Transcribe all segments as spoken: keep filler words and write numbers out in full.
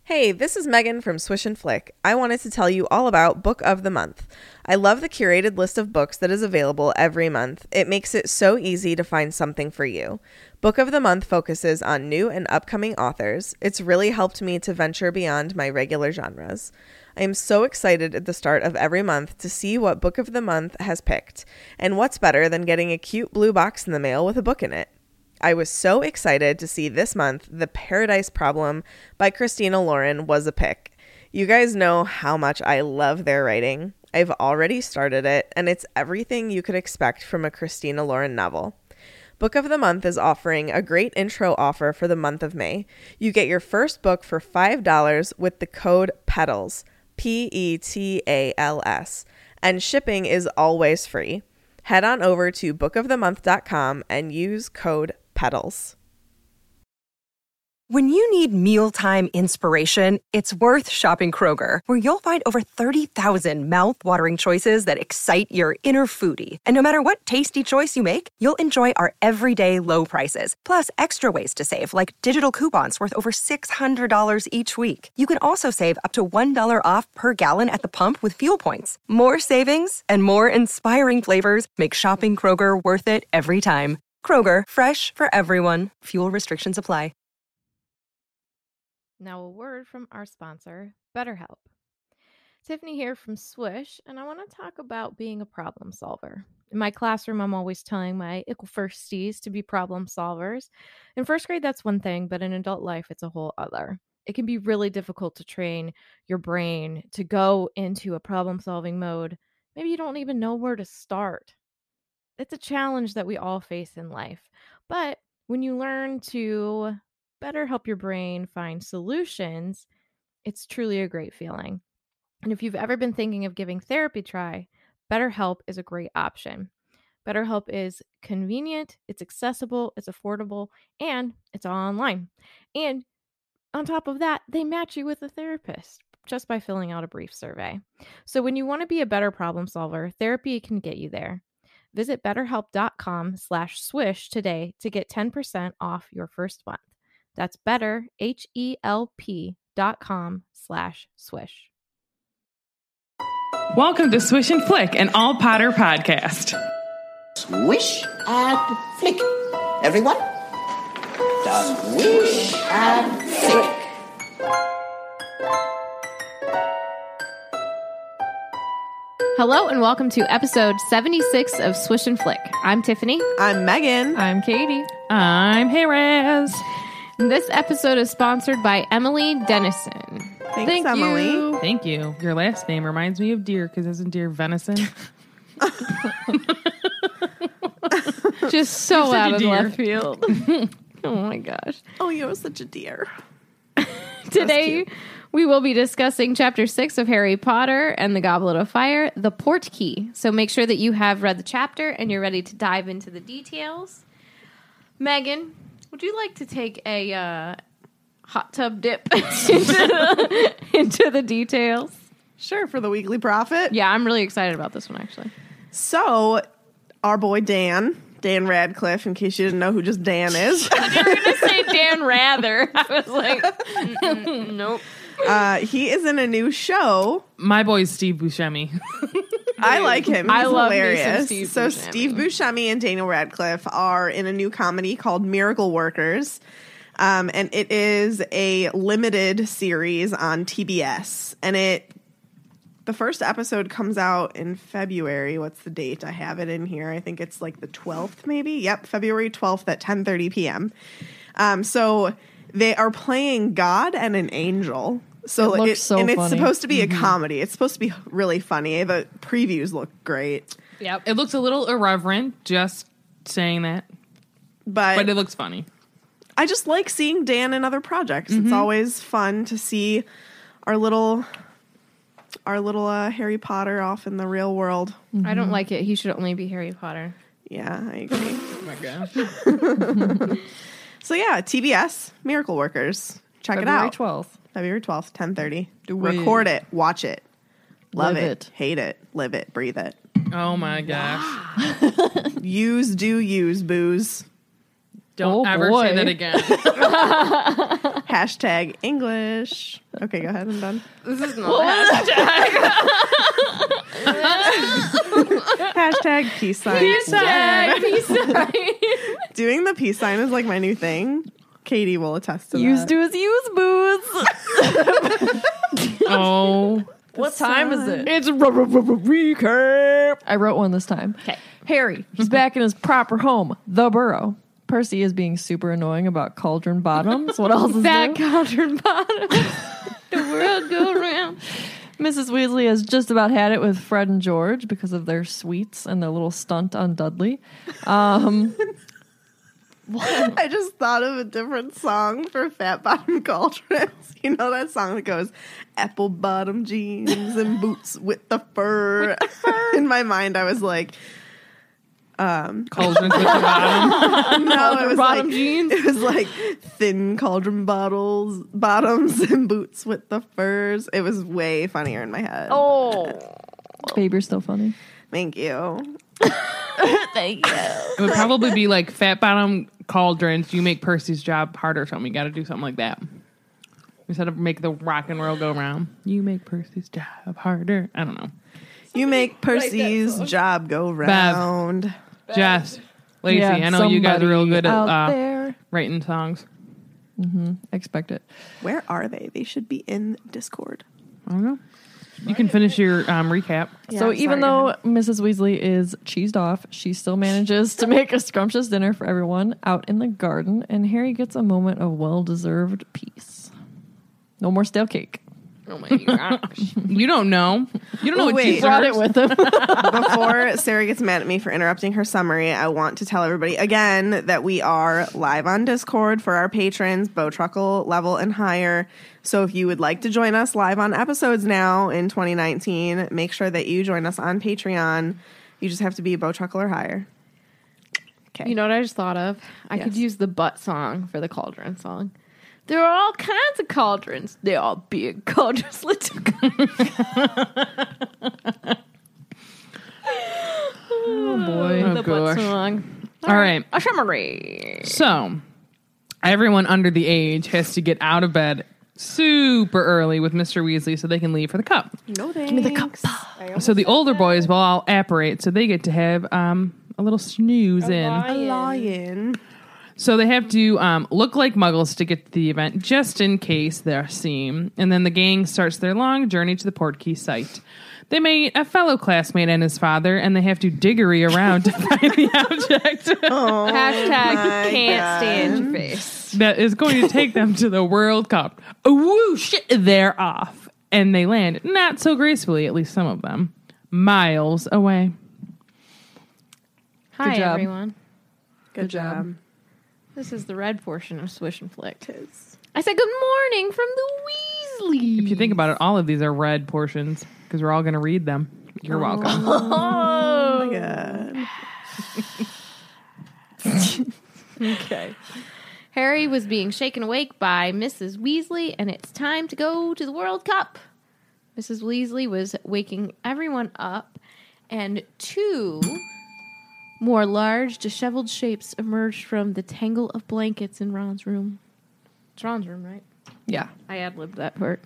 Hey, this is Megan from Swish and Flick. I wanted to tell you all about Book of the Month. I love the curated list of books that is available every month. It makes it so easy to find something for you. Book of the Month focuses on new and upcoming authors. It's really helped me to venture beyond my regular genres. I am so excited at the start of every month to see what Book of the Month has picked. And what's better than getting a cute blue box in the mail with a book in it? I was so excited to see this month The Paradise Problem by Christina Lauren was a pick. You guys know how much I love their writing. I've already started it, and it's everything you could expect from a Christina Lauren novel. Book of the Month is offering a great intro offer for the month of May. You get your first book for five dollars with the code PETALS, P E T A L S, and shipping is always free. Head on over to book of the month dot com and use code PETALS. When you need mealtime inspiration, it's worth shopping Kroger, where you'll find over thirty thousand mouth-watering choices that excite your inner foodie. And no matter what tasty choice you make, you'll enjoy our everyday low prices, plus extra ways to save, like digital coupons worth over six hundred dollars each week. You can also save up to one dollar off per gallon at the pump with fuel points. More savings and more inspiring flavors make shopping Kroger worth it every time. Kroger, fresh for everyone. Fuel restrictions apply. Now a word from our sponsor, BetterHelp. Tiffany here from Swish, and I want to talk about being a problem solver. In my classroom, I'm always telling my ickle firsties to be problem solvers. In first grade, that's one thing, but in adult life, it's a whole other. It can be really difficult to train your brain to go into a problem-solving mode. Maybe you don't even know where to start. It's a challenge that we all face in life. But when you learn to better help your brain find solutions, it's truly a great feeling. And if you've ever been thinking of giving therapy a try, BetterHelp is a great option. BetterHelp is convenient, it's accessible, it's affordable, and it's all online. And on top of that, they match you with a therapist just by filling out a brief survey. So when you want to be a better problem solver, therapy can get you there. Visit betterhelp.com slash swish today to get ten percent off your first month. That's better, H-E-L-P dot com slash swish. Welcome to Swish and Flick, an all-Potter podcast. Swish and flick. Everyone? Swish and flick. Hello and welcome to episode seventy-six of Swish and Flick. I'm Tiffany. I'm Megan. I'm Katie. I'm Hayraz. This episode is sponsored by Emily Dennison. Thanks, Thank Emily. you. Thank you. Your last name reminds me of deer because isn't deer venison? Just so You're such out a of deer. left field. Oh my gosh. Oh, you're such a dear. Today, we will be discussing Chapter six of Harry Potter and the Goblet of Fire, The Portkey. So make sure that you have read the chapter and you're ready to dive into the details. Megan, would you like to take a uh, hot tub dip into, the, into the details? Sure, for the Weekly Prophet. Yeah, I'm really excited about this one, actually. So, our boy Dan, Dan Radcliffe, in case you didn't know who just Dan is. I thought you were going to say Dan Rather. I was like, mm-mm, nope. Uh, he is in a new show. My boy's Steve Buscemi. I like him. He's I love me some hilarious. Steve so Buscemi. Steve Buscemi and Daniel Radcliffe are in a new comedy called Miracle Workers. Um, and it is a limited series on T B S. And it the first episode comes out in February. What's the date? I have it in here. I think it's like the twelfth, maybe. Yep, February twelfth at ten thirty p.m. Um, so they are playing God and an angel. So, It like, looks so and it's funny. supposed to be a comedy. It's supposed to be really funny. The previews look great, Yep. It looks a little irreverent, just saying that. but, But it looks funny. I just like seeing Dan in other projects. It's always fun to see our little, our little uh, Harry Potter off in the real world. I don't like it. He should only be Harry Potter. Yeah, I agree. Oh my gosh. So yeah, T B S Miracle Workers. Check February it out. twelfth. February twelfth, ten thirty. Do Record it. Watch it. Love Live it. it. Hate it. Live it. Breathe it. Oh my gosh. Use, do, use, booze. Don't Oh, ever boy. say that again. Hashtag English. Okay, go ahead. I'm done. This is not a hashtag. Hashtag peace sign. Peace sign. Peace sign. Doing the peace sign is like my new thing. Katie will attest to Used that. to as use boots. Oh. What time is it? It's a recap. I wrote one this time. Okay. Harry, he's back in his proper home, the Burrow. Percy is being super annoying about cauldron bottoms. What else is Fat new? cauldron bottom. The world go around. Missus Weasley has just about had it with Fred and George because of their sweets and their little stunt on Dudley. Um, I just thought of a different song for Fat Bottom Cauldrons. You know that song that goes, apple bottom jeans and boots with the fur. With the fur. In my mind, I was like, um, Cauldrons with the bottom. no, it was bottom like, jeans? It was like thin cauldron bottles, bottoms and boots with the furs. It was way funnier in my head. Oh. Babe, you're still funny. Thank you. Thank you. It would probably be like fat bottom cauldrons. You make Percy's job harder or something. You got to do something like that. Instead of make the rock and roll go round, you make Percy's job harder. I don't know. You make Percy's job go round. Just Lacey, Yeah, I know you guys are real good at out uh, there. writing songs. Expect it. Where are they? They should be in Discord. I don't know. You can finish your um, recap. so Yeah, even sorry, though go Missus Weasley is cheesed off, she still manages to make a scrumptious dinner for everyone out in the garden, and Harry gets a moment of well-deserved peace. No more stale cake. Oh my gosh. You don't know. You don't know Oh, what wait. cheese Brought are. it with him. Before Sarah gets mad at me for interrupting her summary, I want to tell everybody again that we are live on Discord for our patrons, Bowtruckle level and higher. So if you would like to join us live on episodes now in twenty nineteen, make sure that you join us on Patreon. You just have to be Bowtruckle or higher. Okay. You know what I just thought of? I could Yes. use the butt song for the cauldron song. There are all kinds of cauldrons. They are big cauldrons, little cauldrons. Oh boy. Oh, the butt gosh. song. All right. A summary. So, everyone under the age has to get out of bed super early with Mister Weasley so they can leave for the cup. No thanks. Give me the cup. So the older boys will all apparate so they get to have um, a little snooze in. A lion. So they have to um, look like muggles to get to the event just in case they're seen. And then the gang starts their long journey to the Portkey site. They meet a fellow classmate and his father, and they have to diggery around to find the object Oh, Hashtag my can't God. stand your face. that is going to take them to the World Cup. A whoosh, they're off. And they land, not so gracefully, at least some of them, miles away. Hi, job. everyone. Good job. This is the red portion of Swish and Flick. I said good morning from the Weasleys. If you think about it, all of these are red portions because we're all going to read them. You're welcome. Oh my God. Okay. Harry was being shaken awake by Missus Weasley, and it's time to go to the World Cup. Missus Weasley was waking everyone up, and two more large, disheveled shapes emerged from the tangle of blankets in Ron's room. It's Ron's room, right? Yeah. I ad-libbed that part.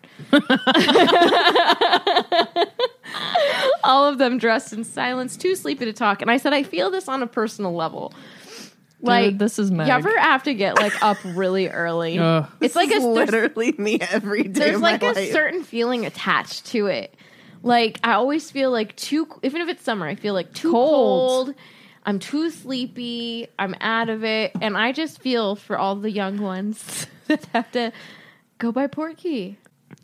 All of them dressed in silence, too sleepy to talk. And I said, I feel this on a personal level. Like, this is Meg. You ever have to get like up really early? Ugh. It's like a This is there's, literally me every day. there's of my like a life. certain feeling attached to it. Like I always feel like too, even if it's summer, I feel like too Cold. cold. I'm too sleepy. I'm out of it, and I just feel for all the young ones that have to go by Portkey.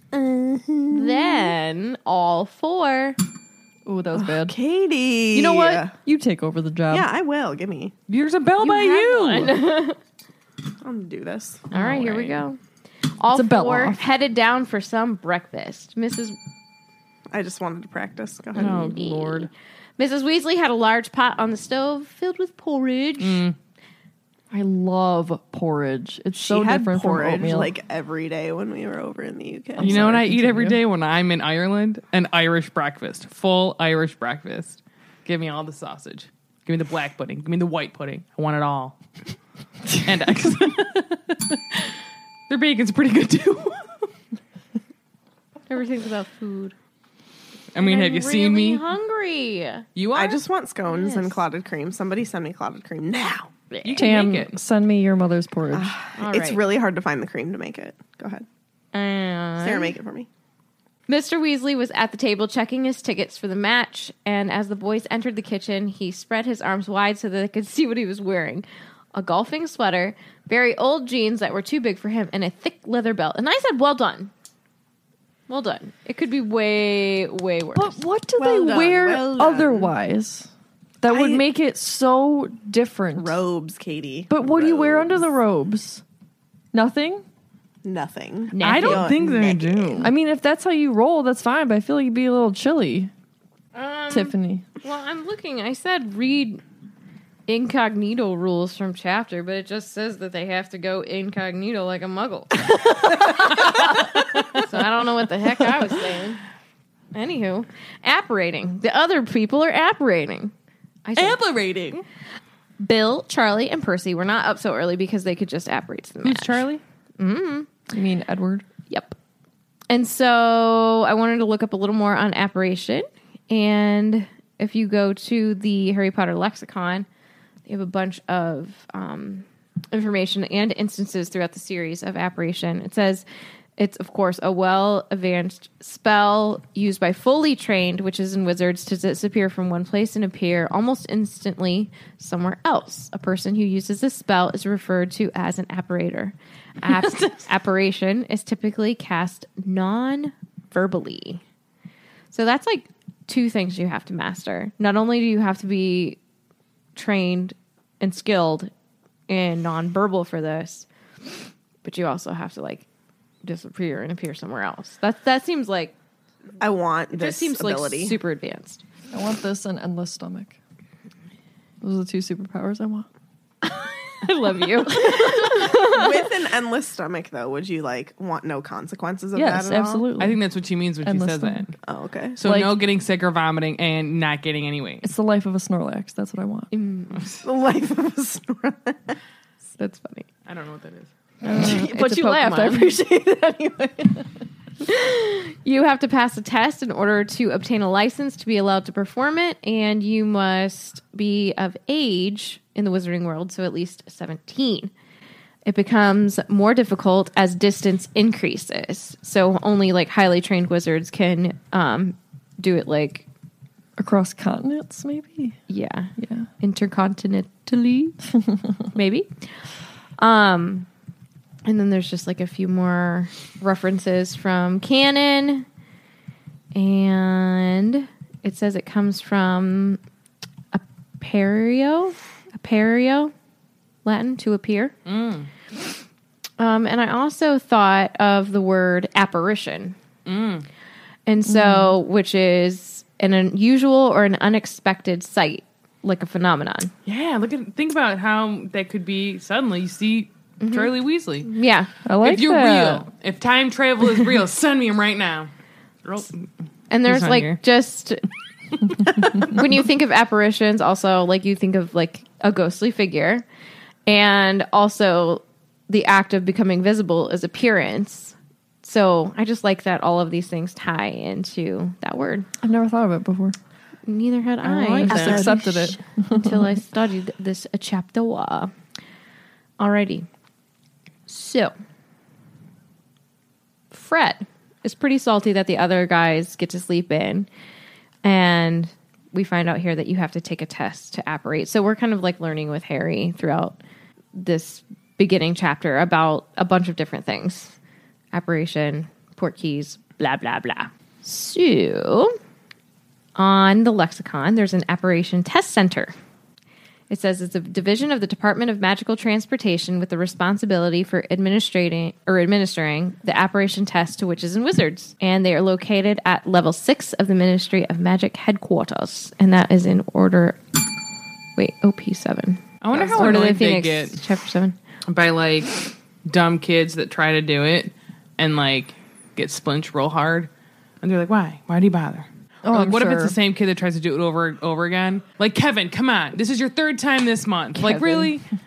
Then all four. Ooh, that was bad. Katie. You know what? You take over the job. Yeah, I will. Give me. There's a bell by have you. one. I'm gonna do this. All right, here we go. All a bell four off. headed down for some breakfast. Missus I just wanted to practice. Go ahead. Oh, Lord. Missus Weasley had a large pot on the stove filled with porridge. I love porridge. It's She so had different from porridge oatmeal. like every day when we were over in the U K. You know what I sorry, eat every continue. day when I'm in Ireland? An Irish breakfast. Full Irish breakfast. Give me all the sausage. Give me the black pudding. Give me the white pudding. I want it all. And eggs. Their bacon's pretty good too. Everything's about food. I mean, I'm have you really seen me? hungry. You are? I just want scones Yes. and clotted cream. Somebody send me clotted cream now. You can Tam, make it. send me your mother's porridge. All It's right. really hard to find the cream to make it. Go ahead. And Sarah, make it for me. Mister Weasley was at the table checking his tickets for the match, and as the boys entered the kitchen, he spread his arms wide so that they could see what he was wearing. A golfing sweater, very old jeans that were too big for him, and a thick leather belt. And I said, well done. Well done. It could be way, way worse. But what do Well they done, wear well done. otherwise that would I- make it so different? Robes, Katie. But what do you wear under Robes. the robes? Nothing? Nothing. I don't Feel think they naked. do. I mean, if that's how you roll, that's fine, but I feel like you'd be a little chilly, Um, Tiffany. Well, I'm looking. I said read incognito rules from chapter, but it just says that they have to go incognito like a muggle. So I don't know what the heck I was saying. Anywho, apparating. The other people are apparating. I said Apparating. Bill, Charlie, and Percy were not up so early because they could just apparate to the Who's match. Charlie? You mean Edward? Yep. And so I wanted to look up a little more on apparition. And if you go to the Harry Potter lexicon, they have a bunch of um, information and instances throughout the series of apparition. It says it's, of course, a well-advanced spell used by fully trained witches and wizards to disappear from one place and appear almost instantly somewhere else. A person who uses this spell is referred to as an apparator. App- apparition is typically cast non-verbally. So that's like two things you have to master. Not only do you have to be trained and skilled in non-verbal for this, but you also have to like disappear and appear somewhere else. That that seems like I want this this seems ability. like super advanced. I want this and endless stomach. Those are the two superpowers I want. I love you. With an endless stomach, though, would you like want no consequences of Yes, that at all? absolutely. I think that's what she means when Endless she says that. stomach. Oh, okay. So Like- no getting sick or vomiting and not getting any weight. It's the life of a Snorlax. That's what I want. The life of a Snorlax. That's funny. I don't know what that is. But It's a you laughed. I Pokemon. appreciate it anyway. You have to pass a test in order to obtain a license to be allowed to perform it, and you must be of age in the wizarding world, so at least seventeen. It becomes more difficult as distance increases. So only like highly trained wizards can um, do it like, Across continents, maybe? yeah, Yeah. intercontinentally, maybe. Um, and then there's just like a few more references from canon, and it says it comes from appario, appario, Latin to appear. Um, and I also thought of the word apparition, and so which is an unusual or an unexpected sight, like a phenomenon. Yeah, look at think about how that could be. Suddenly, you see Charlie Weasley. Yeah. I like if you're that. real, if time travel is real, send me him right now. Roll- And there's not like here. just when you think of apparitions, also like you think of like a ghostly figure, and also the act of becoming visible is appearance. So I just like that all of these things tie into that word. I've never thought of it before. Neither had I, I just until- accepted it. until I studied this a chapter. Alrighty. So Fred is pretty salty that the other guys get to sleep in, and we find out here that you have to take a test to apparate. So we're kind of like learning with Harry throughout this beginning chapter about a bunch of different things. Apparition, port keys, blah, blah, blah. So on the lexicon, there's an apparition test center. It says it's a division of the Department of Magical Transportation with the responsibility for administrating or administering the apparition test to witches and wizards. And they are located at level six of the Ministry of Magic headquarters. And that is in order, wait, O P seven. I wonder how Order of the annoyed they Phoenix, get chapter seven. by like dumb kids that try to do it and like get splinched real hard, and they're like, "Why? Why do you bother?" Oh, Or, like, I'm what if sure. it's the same kid that tries to do it over and over again? Like, Kevin, come on, this is your third time this month. Like, Kevin. really?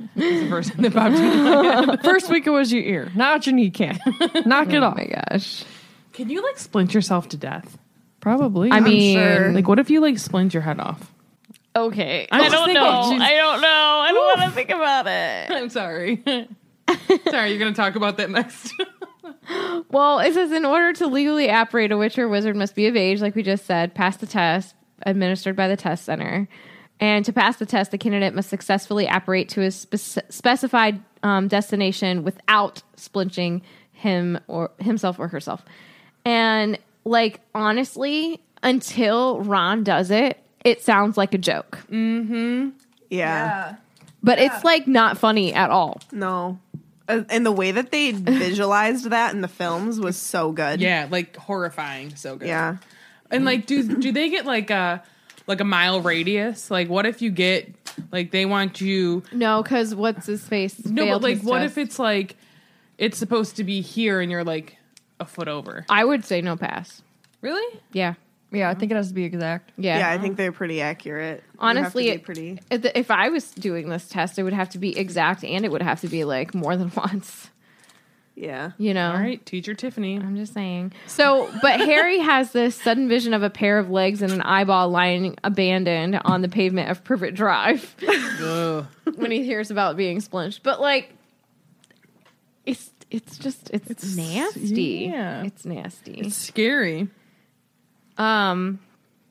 It's the first thing that popped into my head. First week it was your ear. Now it's your kneecap. Knock it Oh off. my gosh. Can you like splint yourself to death? Probably. I mean, sure. Like, what if you like splint your head off? okay. I'm I just don't thinking, know. jeez. I don't know. I don't want to think about it. I'm sorry. Sorry, you're going to talk about that next. Well, it says in order to legally apparate, a witch or wizard must be of age, like we just said, pass the test administered by the test center. And to pass the test, the candidate must successfully apparate to a spec- specified um, destination without splinching him or himself or herself. And like, honestly, until Ron does it, it sounds like a joke. Yeah. yeah. But it's like not funny at all. No. Uh, and the way that they visualized that in the films was so good. Yeah, like horrifying. So good. Yeah. And like, do do they get like a like a mile radius? Like, what if you get like they want you? No, because what's his face? No, failed but like, his what test. if it's like it's supposed to be here and you're like a foot over? I would say no pass. Really? Yeah. Yeah, I think it has to be exact. Yeah. Yeah, I think they're pretty accurate. You Honestly, have to it- be pretty. If if I was doing this test, it would have to be exact and it would have to be like more than once. Yeah. You know? All right, teacher Tiffany. I'm just saying. So, but Harry has this sudden vision of a pair of legs and an eyeball lying abandoned on the pavement of Privet Drive Ugh. when he hears about being splinched. But like, it's it's just it's, It's- nasty. yeah. It's nasty. It's scary. Um.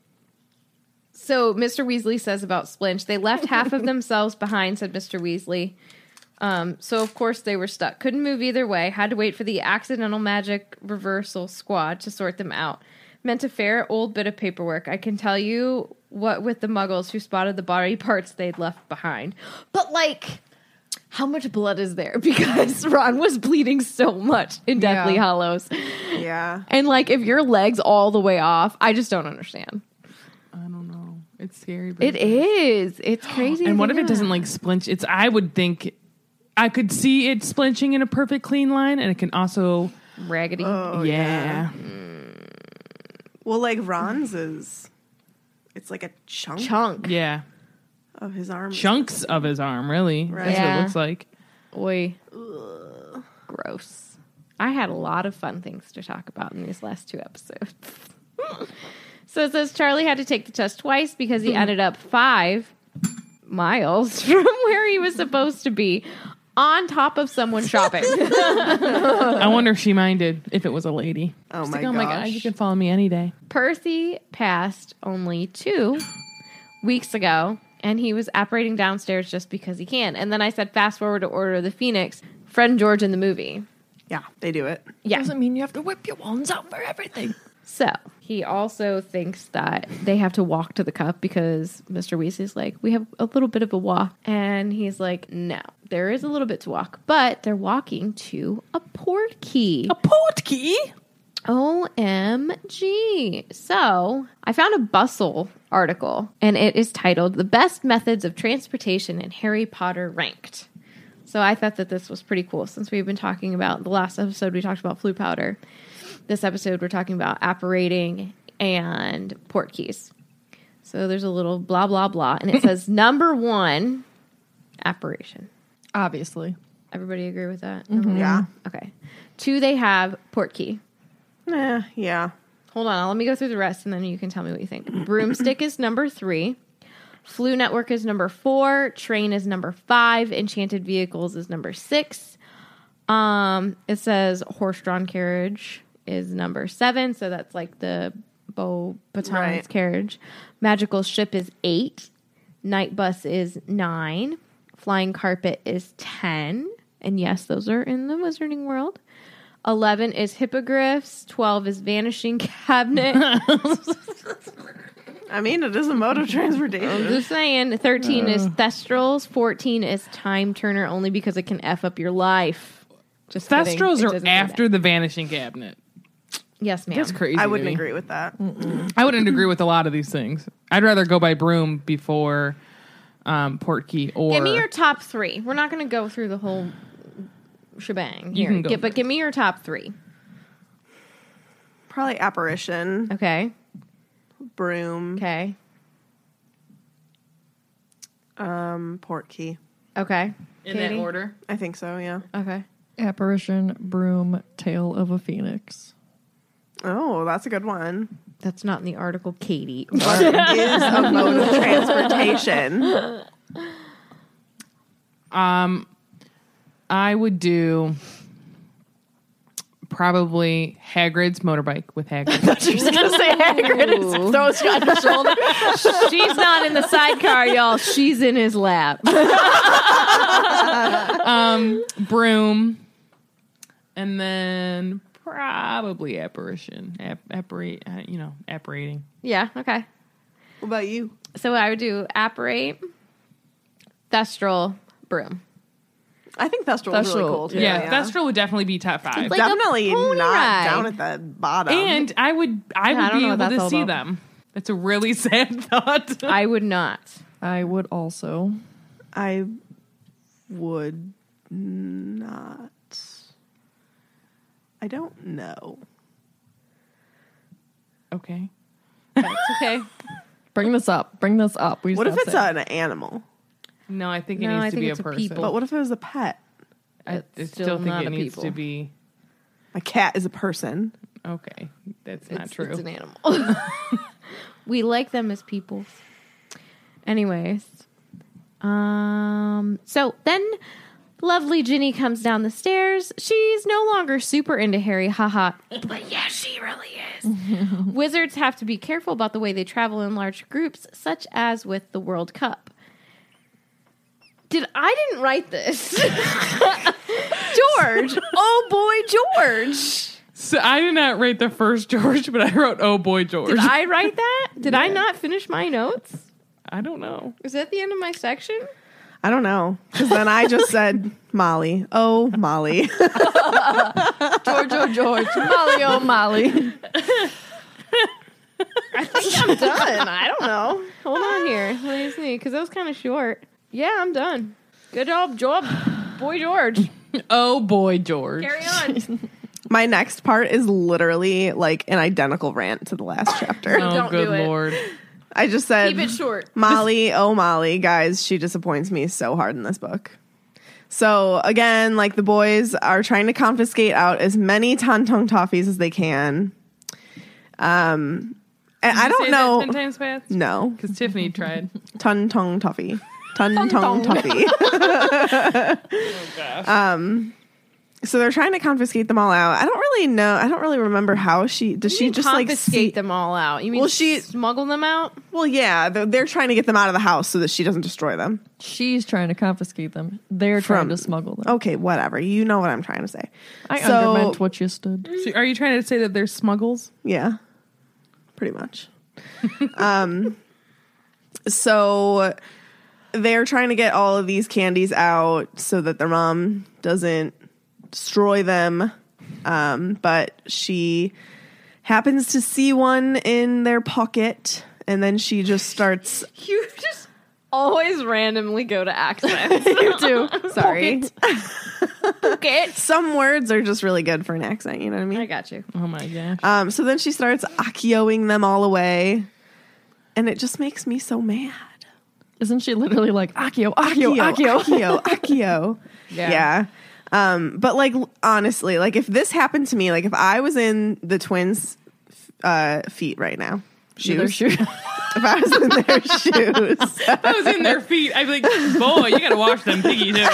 So Mister Weasley says about Splinch, they left half of themselves behind, said Mister Weasley. Um, so of course they were stuck. Couldn't move either way. Had to wait for the accidental magic reversal squad to sort them out. Meant a fair old bit of paperwork. I can tell you what with the muggles who spotted the body parts they'd left behind. But like, how much blood is there? Because Ron was bleeding so much in Deathly Yeah. Hallows. Yeah. And like, if your leg's all the way off, I just don't understand. I don't know. It's scary. But It is. It's crazy. And to what if think it doesn't about. like splinch? It's. I would think I could see it splinching in a perfect clean line, and it can also. raggedy? Oh, yeah. Well, like Ron's is, it's like a chunk Chunk. Yeah. of his arm. Chunks of his arm, really. Right. That's what Yeah. it looks like. Oi. Gross. I had a lot of fun things to talk about in these last two episodes. So it says Charlie had to take the test twice because he ended up five miles from where he was supposed to be on top of someone shopping. I wonder if she minded if it was a lady. Oh She's my like, oh my god, gosh. you can follow me any day. Percy passed only two weeks ago, and he was apparating downstairs just because he can. And then I said, fast forward to Order of the Phoenix, Fred and George in the movie. Yeah, they do it. Yeah. Doesn't mean you have to whip your wands out for everything. So he also thinks that they have to walk to the cup because Mister Weasley's like, we have a little bit of a walk. And he's like, no, there is a little bit to walk, but they're walking to a port key. A port key? O M G. So I found a Bustle article, and it is titled The Best Methods of Transportation in Harry Potter Ranked. So I thought that this was pretty cool since we've been talking about the last episode, we talked about flu powder. This episode, we're talking about apparating and port keys. So there's a little blah, blah, blah. And it says number one, apparition. Obviously. Everybody agree with that? Yeah. Okay. Two, they have port key. Eh, yeah. Hold on, let me go through the rest and then you can tell me what you think. Broomstick is number three. Flu Network is number four. Train is number five. Enchanted Vehicles is number six. Um, it says horse-drawn carriage is number seven. So that's like the Beau Baton's Right. carriage. Magical Ship is eight. Night Bus is nine. Flying Carpet is ten. And yes, those are in the Wizarding World. eleven is Hippogriffs. twelve is Vanishing Cabinet. I mean, it is a mode of transportation. I'm just saying. thirteen is Thestrals. fourteen is Time Turner only because it can F up your life. Just kidding. Thestrals It are doesn't say after that. the Vanishing Cabinet. Yes, ma'am. That's crazy. I to wouldn't me. agree with that. I wouldn't agree with a lot of these things. I'd rather go by broom before um, port key or. Give me your top three. We're not going to go through the whole shebang You here. can go Gi- but first. give me your top three. Probably apparition, Okay. broom, Okay. um, port key. Okay. In Katie? that order. I think so, yeah. Okay. Apparition, Broom, Tale of a Phoenix. Oh, that's a good one. That's not in the article, Katie. What is a mode of transportation? Um, I would do probably Hagrid's motorbike with Hagrid. She's going to say Hagrid and throw his on her shoulder. She's not in the sidecar, y'all. She's in his lap. um, Broom, and then probably Apparition. App, apparate, uh, you know, apparating. Yeah, okay. What about you? So I would do apparate, Thestral, Broom. I think Thestral is really Thestral, cool, too. Yeah, Thestral would definitely be top five. Like a Definitely pony not ride. down at the bottom. And I would, I Yeah, would I don't be know what able that's to all see about. them. That's a really sad thought. I would not. I would also. I would not. I don't know. Okay. That's okay. Bring this up. Bring this up. We What if just it's have an animal? No, I think it No, needs I to think be a it's a person. people. But what if it was a pet? I, I It's still, still think not it a needs people. to be. A cat is a person. Okay, that's It's, not true. It's an animal. We like them as people. Anyways. Um. So then lovely Ginny comes down the stairs. She's no longer super into Harry, haha. But yeah, she really is. Wizards have to be careful about the way they travel in large groups, such as with the World Cup. Did I didn't write this. George. Oh boy, George. So I did not write the first George, but I wrote "Oh boy, George." Did I write that? Did I not finish my notes? I don't know. Is that the end of my section? I don't know. Because then I just said Molly. Oh, Molly. George, oh, George. Molly, oh, Molly. I think I'm done. I don't know. Hold on here. Let me see. Because that was kind of short. Yeah, I'm done. Good job, job, boy George. Oh boy, George. Carry on. My next part is literally like an identical rant to the last chapter. Oh, Don't good do it. lord. I just said, Keep it short. Molly, oh Molly, guys, she disappoints me so hard in this book. So again, like the boys are trying to confiscate out as many Tontung toffees as they can. Um, and I Did you don't say know. that ten times fast? No, Because Tiffany tried. Ton Tung toffee, Ton Tung toffee. Oh gosh. Um, so they're trying to confiscate them all out. I don't really know. I don't really remember how she does. She just like confiscate see, them all out. You mean Well, she- smuggle them out? Well, yeah, they're, they're trying to get them out of the house so that she doesn't destroy them. She's trying to confiscate them. They're trying From- to smuggle them. Okay, whatever. You know what I'm trying to say. I so- undermeant what you stood. So are you trying to say that they're smuggles? Yeah, pretty much. um, so they're trying to get all of these candies out so that their mom doesn't destroy them. Um, but she happens to see one in their pocket, and then she just starts. You just always randomly go to accents. You do. Sorry. Okay. Some words are just really good for an accent. You know what I mean? I got you. Oh my gosh. Um, so then she starts Akioing them all away, and it just makes me so mad. Isn't she literally like, Akio, Akio, Akio? Akio, Akio. Yeah. Yeah. Um, but like honestly, like if this happened to me, like if I was in the twins' uh, feet right now, Their shoes. shoe. If I was in their shoes, If I was in their feet, I'd be like, boy, you gotta wash them piggy toes.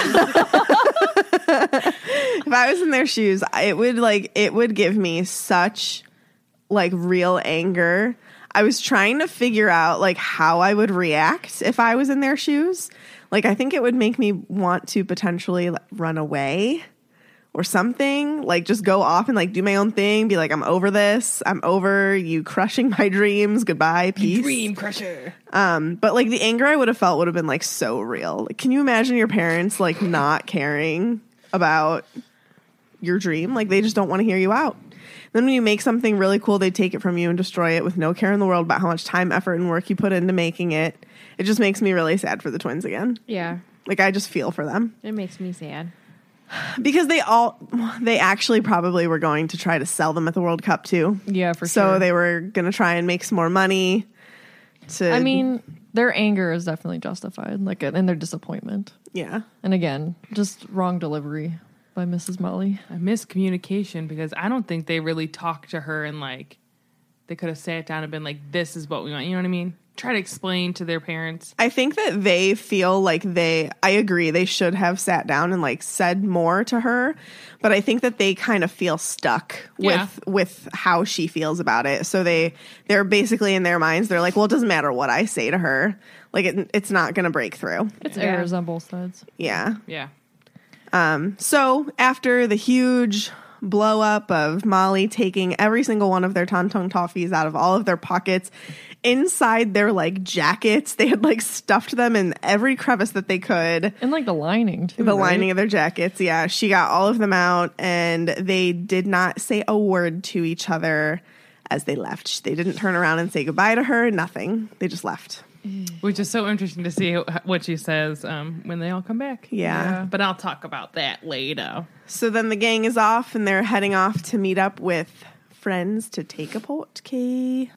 if I was in their shoes, it would like it would give me such like real anger. I was trying to figure out like how I would react if I was in their shoes. Like I think it would make me want to potentially like, run away or something. Like just go off and like do my own thing. Be like, I'm over this. I'm over you crushing my dreams. Goodbye, peace. Dream crusher. Um, but like the anger I would have felt would have been like so real. Like, can you imagine your parents like not caring about your dream? Like they just don't want to hear you out. Then when you make something really cool, they take it from you and destroy it with no care in the world about how much time, effort, and work you put into making it. It just makes me really sad for the twins again. Yeah. Like I just feel for them It makes me sad. because they all they actually probably were going to try to sell them at the World Cup too. Yeah, for so sure. they were going to try and make some more money. To I mean, their anger is definitely justified, like, and their disappointment. Yeah. And again, just wrong delivery by Missus Molly. A miscommunication, because I don't think they really talked to her and like they could have sat down and been like, this is what we want. You know what I mean? Try to explain to their parents. I think that they feel like they, I agree, they should have sat down and like said more to her, but I think that they kind of feel stuck with Yeah. with how she feels about it. So they they're basically in their minds, they're like, well, it doesn't matter what I say to her. Like it, it's not going to break through. It's Yeah. errors on both sides. Yeah. Yeah. Um, so after the huge blow up of Molly taking every single one of their Tonton toffees out of all of their pockets inside their like jackets, they had like stuffed them in every crevice that they could. And like the lining, too. The right? lining of their jackets. Yeah. She got all of them out and they did not say a word to each other as they left. They didn't turn around and say goodbye to her. Nothing. They just left. Which is so interesting to see what she says um, when they all come back. Yeah. But I'll talk about that later. So then the gang is off and they're heading off to meet up with friends to take a portkey.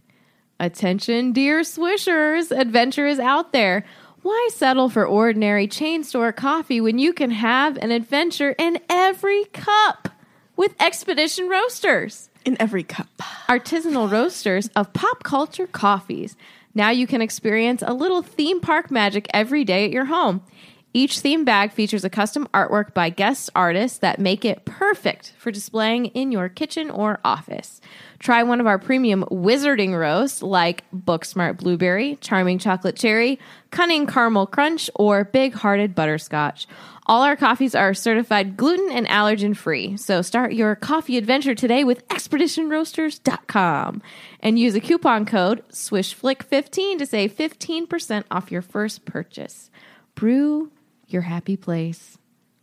Attention, dear Swishers, adventure is out there. Why settle for ordinary chain store coffee when you can have an adventure in every cup with Expedition Roasters? In every cup. Artisanal roasters of pop culture coffees. Now you can experience a little theme park magic every day at your home. Each theme bag features a custom artwork by guest artists that make it perfect for displaying in your kitchen or office. Try one of our premium wizarding roasts like Booksmart Blueberry, Charming Chocolate Cherry, Cunning Caramel Crunch, or Big Hearted Butterscotch. All our coffees are certified gluten and allergen free. So start your coffee adventure today with expedition roasters dot com and use a coupon code swish flick fifteen to save fifteen percent off your first purchase. Brew your happy place.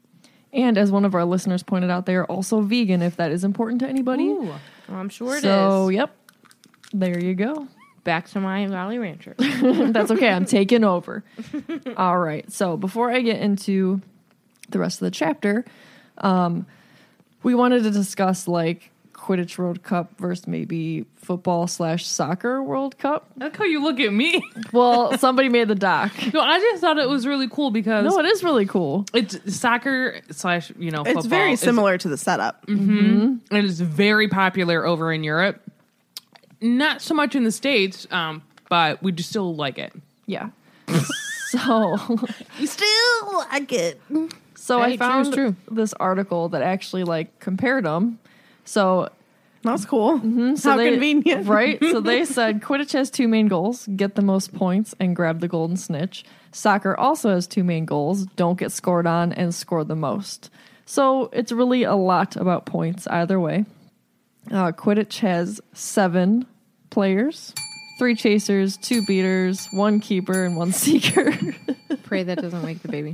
And as one of our listeners pointed out, they are also vegan if that is important to anybody. Ooh, I'm sure it so, is. yep. There you go. Back to my Valley Rancher. That's okay. I'm taking over. All right. So before I get into the rest of the chapter, um, we wanted to discuss like Quidditch World Cup versus maybe football slash soccer World Cup. I like how you look at me. Well, somebody made the doc. No, I just thought it was really cool because No, it is really cool. it's soccer slash, you know, football. It's very is- similar to the setup. It is very popular over in Europe. Not so much in the States, um, but we just still like it. Yeah. So, You still like it. so Hey, I true found is true. this article that actually like compared them. So That's cool. So How they- convenient. Right? So they said Quidditch has two main goals: get the most points and grab the golden snitch. Soccer also has two main goals: don't get scored on and score the most. So it's really a lot about points either way. Uh, Quidditch has seven players, three chasers, two beaters, one keeper, and one seeker. Pray that doesn't wake the baby.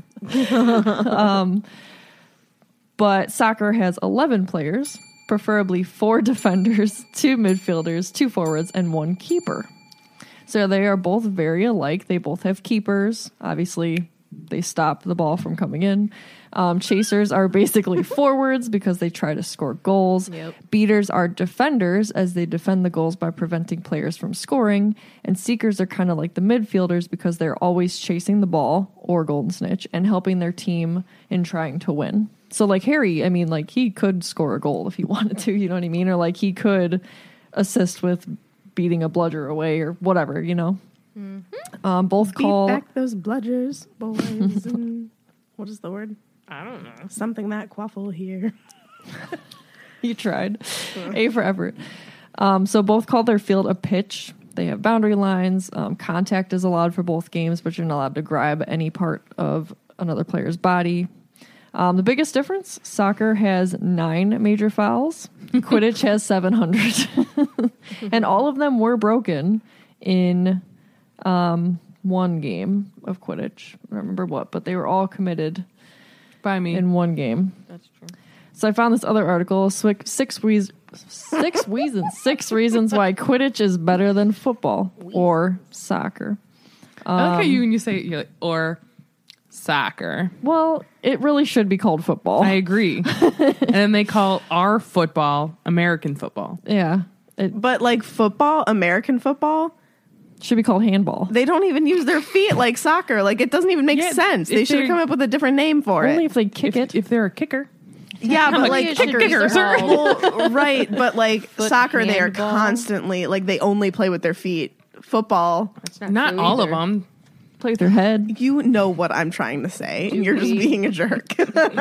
But soccer has eleven players, preferably four defenders, two midfielders, two forwards, and one keeper. So they are both very alike. They both have keepers. Obviously, they stop the ball from coming in. Um, chasers are basically forwards because they try to score goals. Yep. Beaters are defenders as they defend the goals by preventing players from scoring. And seekers are kind of like the midfielders because they're always chasing the ball or golden snitch and helping their team in trying to win. So like Harry, I mean, like he could score a goal if he wanted to, you know what I mean? Or like he could assist with beating a bludger away or whatever, you know? Mm-hmm. Um, both Beat call... back those bludgers, boys. And what is the word? I don't know. Something that quaffle here. You tried. A for effort. Um, so both call their field a pitch. They have boundary lines. Um, contact is allowed for both games, but you're not allowed to grab any part of another player's body. Um, the biggest difference, soccer has nine major fouls. Quidditch has seven hundred. And all of them were broken in um, one game of Quidditch. I don't remember what, but they were all committed By me. in one game. That's true. So I found this other article, six six, reas- six reasons, six reasons why Quidditch is better than football or soccer. I like how you when you say you're like, or soccer. Well, it really should be called football. I agree. And then they call our football American football. yeah. It, But like football, American football, Should be called handball. They don't even use their feet like soccer. Like, it doesn't even make Yeah, sense. if They should have they're- come up with a different name for Only it. if they kick if, it. if they're a kicker. Yeah, but Maybe like it should be kickers are called well, right, but like foot soccer, they are handball. constantly like they only play with their feet. Football, That's not, Not true all of either. them. Play with their head. you know what I'm trying to say, and you're just we? being a jerk.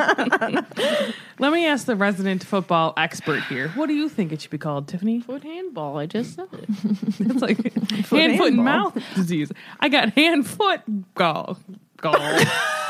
Let me ask the resident football expert here. What do you think it should be called, Tiffany? Foot handball. I just said it. It's like hand, foot, and handball. mouth disease. I got hand, foot, gall. Gall.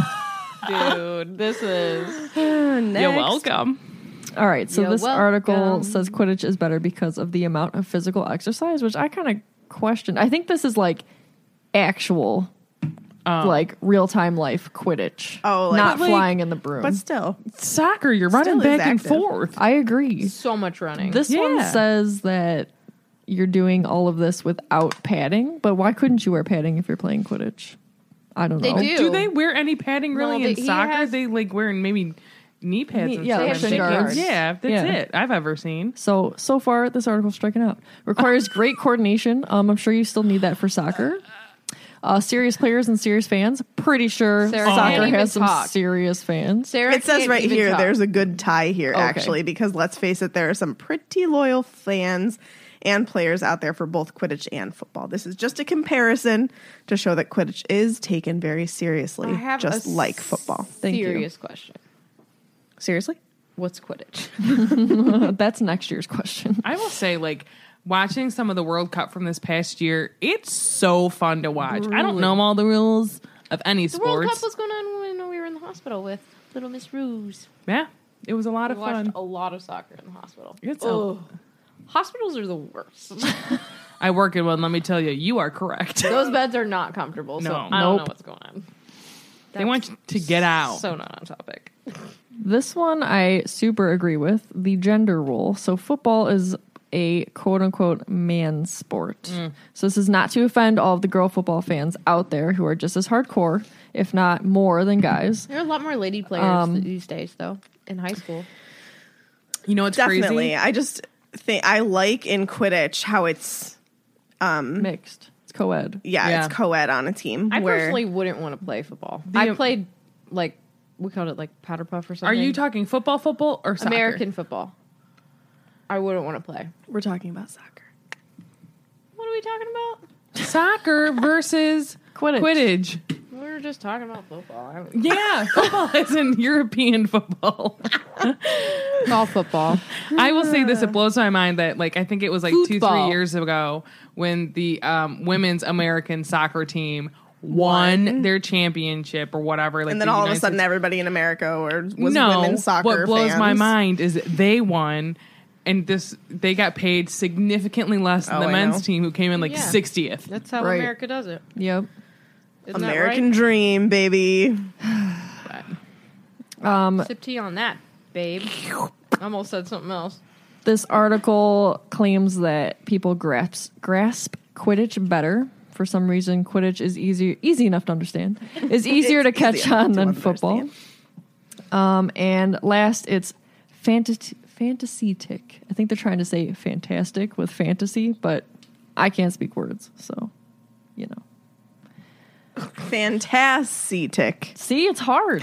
Dude, this is. You're welcome. All right, so You're this article welcome. says Quidditch is better because of the amount of physical exercise, which I kind of question. I think this is like actual, like real time life Quidditch. Oh, like- not But, like- flying in the broom. But still, Soccer, you're running Still is back and active. forth. I agree. So much running. This one Yeah. says that you're doing all of this without padding, but why couldn't you wear padding if you're playing Quidditch? I don't They know. do. Do they wear any padding really No, in they- he soccer? has- they like wearing maybe knee pads Knee- and yeah, stuff. like I shin think. guards. Yeah, that's Yeah. it I've ever seen. So so far, this article's striking out. Requires great coordination. Um, I'm sure you still need that for soccer. Uh, serious players and serious fans. Pretty sure Sarah soccer can't even has some talk. serious fans. Sarah it says can't right even here talk. there's a good tie here Okay. actually, because let's face it, there are some pretty loyal fans and players out there for both Quidditch and football. This is just a comparison to show that Quidditch is taken very seriously, I have just a like football. Thank you. serious question. Seriously? What's Quidditch? That's next year's question. I will say, like, watching some of the World Cup from this past year, it's so fun to watch. I don't know all the rules of any The World sports. Cup was going on when we were in the hospital with little Miss Ruse. Yeah, it was a lot We of watched fun. a lot of soccer in the hospital. It's a- Ugh. Hospitals are the worst. I work in one. Let me tell you, you are correct. Those beds are not comfortable. So No. I don't know Nope. what's going on. They want you to get out. So not on topic. This one I super agree with. The gender role. So football is a quote unquote man's sport. Mm. So this is not to offend all of the girl football fans out there who are just as hardcore, if not more than guys. There are a lot more lady players Um, these days, though, in high school. You know what's Definitely. crazy? I just think I like in Quidditch how it's Mixed. It's co-ed. yeah, Yeah. it's co-ed on a team. I where personally wouldn't want to play football. The- I played, like, we called it, like, powder puff or Are something. you talking football, football, or soccer? American football? I wouldn't want to play. we're talking about soccer. What are we talking about? Soccer versus Quidditch. Quidditch. We were just talking about football. I Yeah, football is in European football. All football. I will say this: it blows my mind that, like, I think it was like two, three Football. years ago when the um, women's American soccer team won their championship or whatever. Like, And then the all of a United sudden States- everybody in America or was no, women's soccer what blows my fans. mind is that they won, and this they got paid significantly less than Oh, the I men's know. team, who came in like Yeah. sixtieth. That's how Right. America does it. Yep. Isn't American that dream, baby. Um, right? Sip tea on that, babe. Almost said something else. This article claims that people grasp grasp Quidditch better. For some reason, Quidditch is easier easy enough to understand. Is easier to It's catch easy on to than football. understand. Um, and last, it's fantasy fantasy tick. I think they're trying to say fantastic with fantasy, but I can't speak words, so you know. Fantastic. See, it's hard.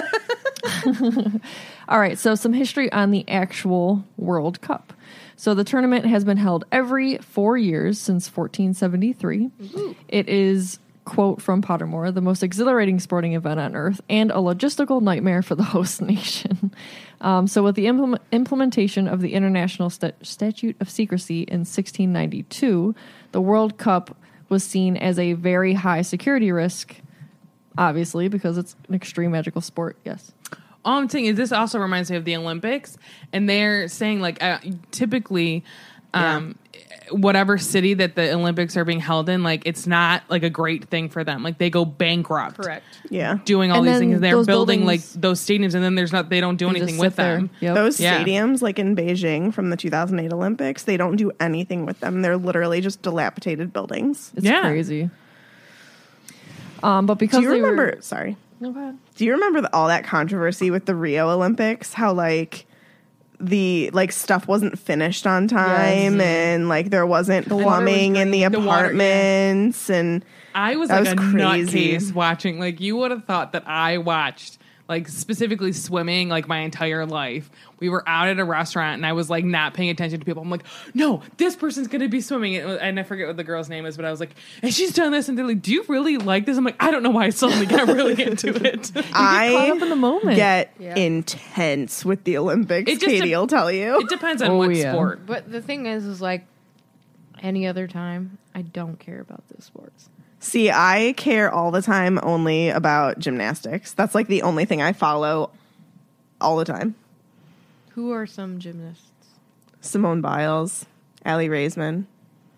All right, so some history on the actual World Cup. So the tournament has been held every four years since fourteen seventy-three. It is, quote from Pottermore, the most exhilarating sporting event on earth and a logistical nightmare for the host nation. Um, so with the implement- implementation of the International St- Statute of Secrecy in sixteen ninety-two, the World Cup was seen as a very high security risk, obviously, because it's an extreme magical sport. Yes. All I'm saying is this also reminds me of the Olympics, and they're saying like uh, typically, um, whatever city that the Olympics are being held in, like it's not like a great thing for them. Like they go bankrupt, Correct. Yeah. doing all And these then things. They're those building buildings- like those stadiums, and then there's not they don't do They just anything sit with there. them. Yep. Those Yeah. stadiums, like in Beijing from the two thousand eight Olympics, they don't do anything with them. They're literally just dilapidated buildings. It's Yeah. crazy. Um, but because Do you they remember? were, Sorry. No, go ahead. Do you remember the, all that controversy with the Rio Olympics? How like the like stuff wasn't finished on time, and like there wasn't water was plumbing in the drained. The water, yeah. apartments, and I was That like was a crazy. nutcase watching. Like, you would have thought that I watched, like, specifically swimming, like, my entire life. We were out at a restaurant, and I was, like, not paying attention to people. I'm like, no, this person's going to be swimming. And, and I forget what the girl's name is, but I was like, and she's done this. And they're like, do you really like this? I'm like, I don't know why I suddenly got really into it. I caught up in the moment. get Yeah. intense with the Olympics. It just Katie de- will tell you. It depends on Oh, what yeah. sport. But the thing is, is like any other time, I don't care about those sports. See, I care all the time only about gymnastics. That's like the only thing I follow all the time. Who are some gymnasts? Simone Biles, Allie Raisman.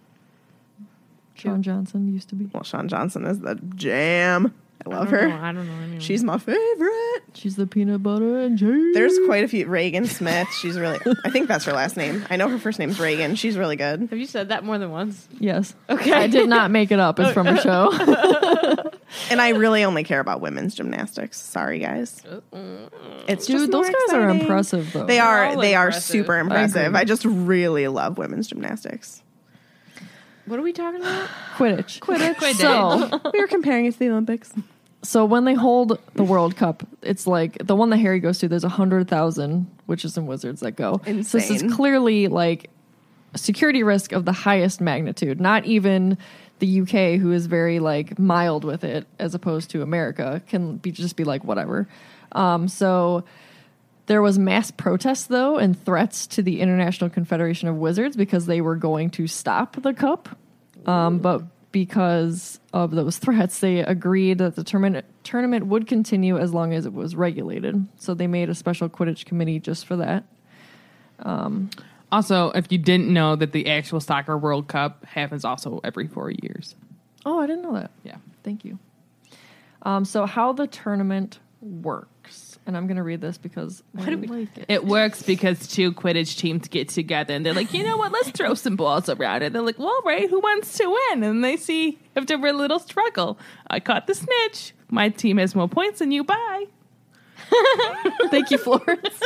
Sean Johnson used to be. Well, Sean Johnson is the jam. I love I don't her. know, I don't know anyone. She's my favorite. She's the peanut butter and jelly. There's quite a few. Reagan Smith. She's really, I think that's her last name. I know her first name's Reagan. She's really good. Have you said that more than once? Yes. Okay. I did not make it up. It's from a show. And I really only care about women's gymnastics. Sorry, guys. It's just Dude, those more guys are exciting. impressive, though. They are. all They are impressive. super impressive. agree. I just really love women's gymnastics. What are we talking about? Quidditch. Quidditch. So, We were comparing it to the Olympics. so when they hold the World Cup, it's like the one that Harry goes to. There's a hundred thousand witches and wizards that go. So this Insane. is clearly like a security risk of the highest magnitude. Not even the U K, who is very like mild with it, as opposed to America, can be just be like whatever. Um, so there was mass protests though and threats to the International Confederation of Wizards because they were going to stop the cup. Um, but because of those threats, they agreed that the tournament tournament would continue as long as it was regulated. So they made a special Quidditch committee just for that. Also, if you didn't know that the actual soccer World Cup happens also every four years. Oh, I didn't know that. Yeah. Thank you. Um, so how the tournament works, and I'm going to read this because I like it. It works because two Quidditch teams get together and they're like, you know what, let's throw some balls around. And they're like, well, right, who wants to win? And they see after a little struggle, I caught the snitch. My team has more points than you. Bye. Thank you, Florence.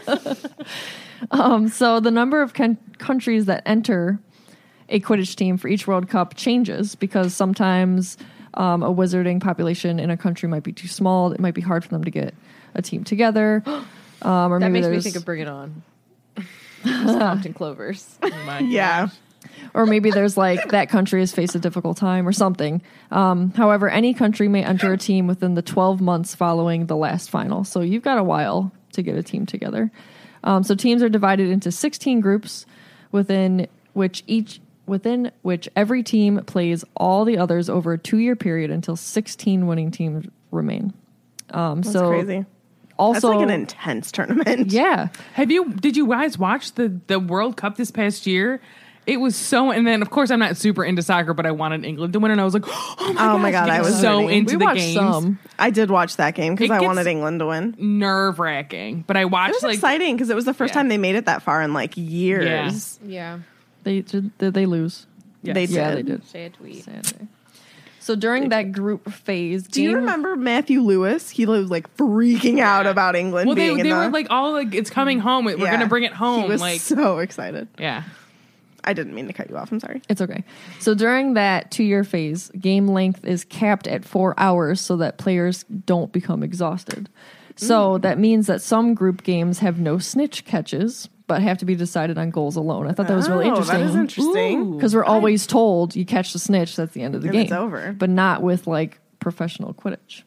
um, so the number of con- countries that enter a Quidditch team for each World Cup changes because sometimes um, a wizarding population in a country might be too small. It might be hard for them to get a team together. Um, or That maybe makes me there's- think of Bring It On. Compton Clovers. Oh my Yeah. gosh. or maybe there's like that country has faced a difficult time or something. Um, however, any country may enter a team within the twelve months following the last final. So you've got a while to get a team together. Um, so teams are divided into sixteen groups within which each within which every team plays all the others over a two-year period until sixteen winning teams remain. Um, That's so crazy. also That's like an intense tournament. yeah. Have you, did you guys watch the, the World Cup this past year? It was so, and then of course I'm not super into soccer, but I wanted England to win, and I was like, oh my, Oh my gosh, God, I getting was so rooting. into We the watched games. some. I did watch that game because It I gets- wanted England to win. Nerve wracking, but I It watched was like exciting because it was the first Yeah. time they made it that far in like years. Yeah. They did they, they lose. Yes. They Yeah, did. they did. Say a tweet. Sad day. So during that group phase, Do you game- remember Matthew Lewis? He was like freaking out about England Well, they, being in they the. were like all like it's coming home. We're Yeah. gonna bring it home. He was like so excited. yeah, I didn't mean to cut you off. I'm sorry. It's okay. So during that two-year phase, game length is capped at four hours so that players don't become exhausted. So that means that some group games have no snitch catches, but have to be decided on goals alone. I thought that was really Oh, interesting. That is interesting. Ooh. Because we're always told you catch the snitch, that's the end of the And game. it's over. But not with like professional Quidditch.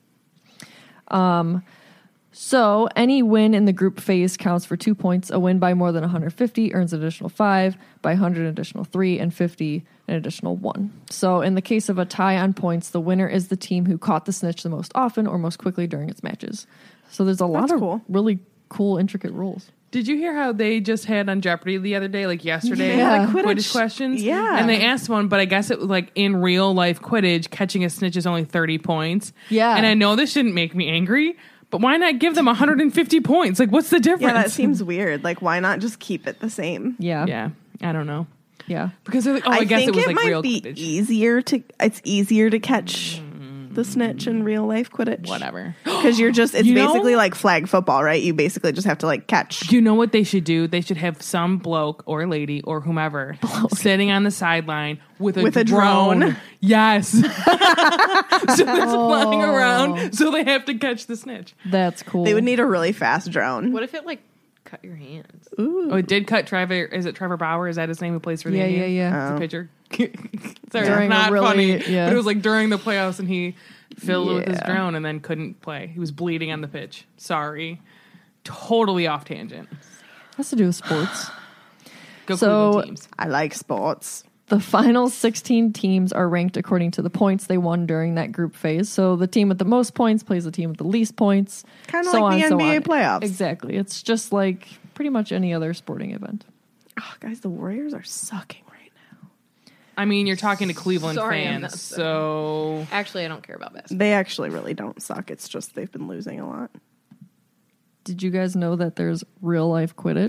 Um, so any win in the group phase counts for two points. A win by more than one hundred fifty earns an additional five, by one hundred an additional three, and fifty an additional one. So in the case of a tie on points, the winner is the team who caught the snitch the most often or most quickly during its matches. So there's a lot That's of cool. really cool, intricate rules. Did you hear how they just had on Jeopardy the other day, like yesterday, Yeah. like Quidditch, Quidditch. questions? Yeah. And they asked one, but I guess it was like in real life Quidditch, catching a snitch is only thirty points. Yeah. And I know this shouldn't make me angry, but why not give them one hundred fifty points? Like, what's the difference? Yeah, that seems weird. Like, why not just keep it the same? Yeah. Yeah, I don't know. Yeah. Because they're like, oh, I, guess think it was like might real be Quidditch. easier to. It's easier to catch the snitch in real life Quidditch? Whatever. Because you're just, it's You know- basically like flag football, right? You basically just have to like catch. You know what they should do? They should have some bloke or lady or whomever sitting on the sideline with a With a drone. drone? Yes. So that's flying around. So they have to catch the snitch. That's cool. They would need a really fast drone. What if it like cut your hands? Oh, it did cut Trevor. Is it Trevor Bauer? Is that his name who plays for the Yeah, yeah, Indians? yeah. It's a pitcher. Sorry, During it's a not really- funny. yeah. But it was like during the playoffs and he filled it with his Yeah. drone and then couldn't play. He was bleeding on the pitch. Sorry. Totally off tangent. Has to do with sports. Go So- Cleveland teams. I like sports. The final sixteen teams are ranked according to the points they won during that group phase. So the team with the most points plays the team with the least points. Kind of so like on, the so N B A on. playoffs. Exactly. It's just like pretty much any other sporting event. Oh, guys, the Warriors are sucking right now. I mean, you're talking to Cleveland Sorry, I'm fans, not- so Actually, I don't care about basketball. They actually really don't suck. It's just they've been losing a lot. Did you guys know that there's real life Quidditch?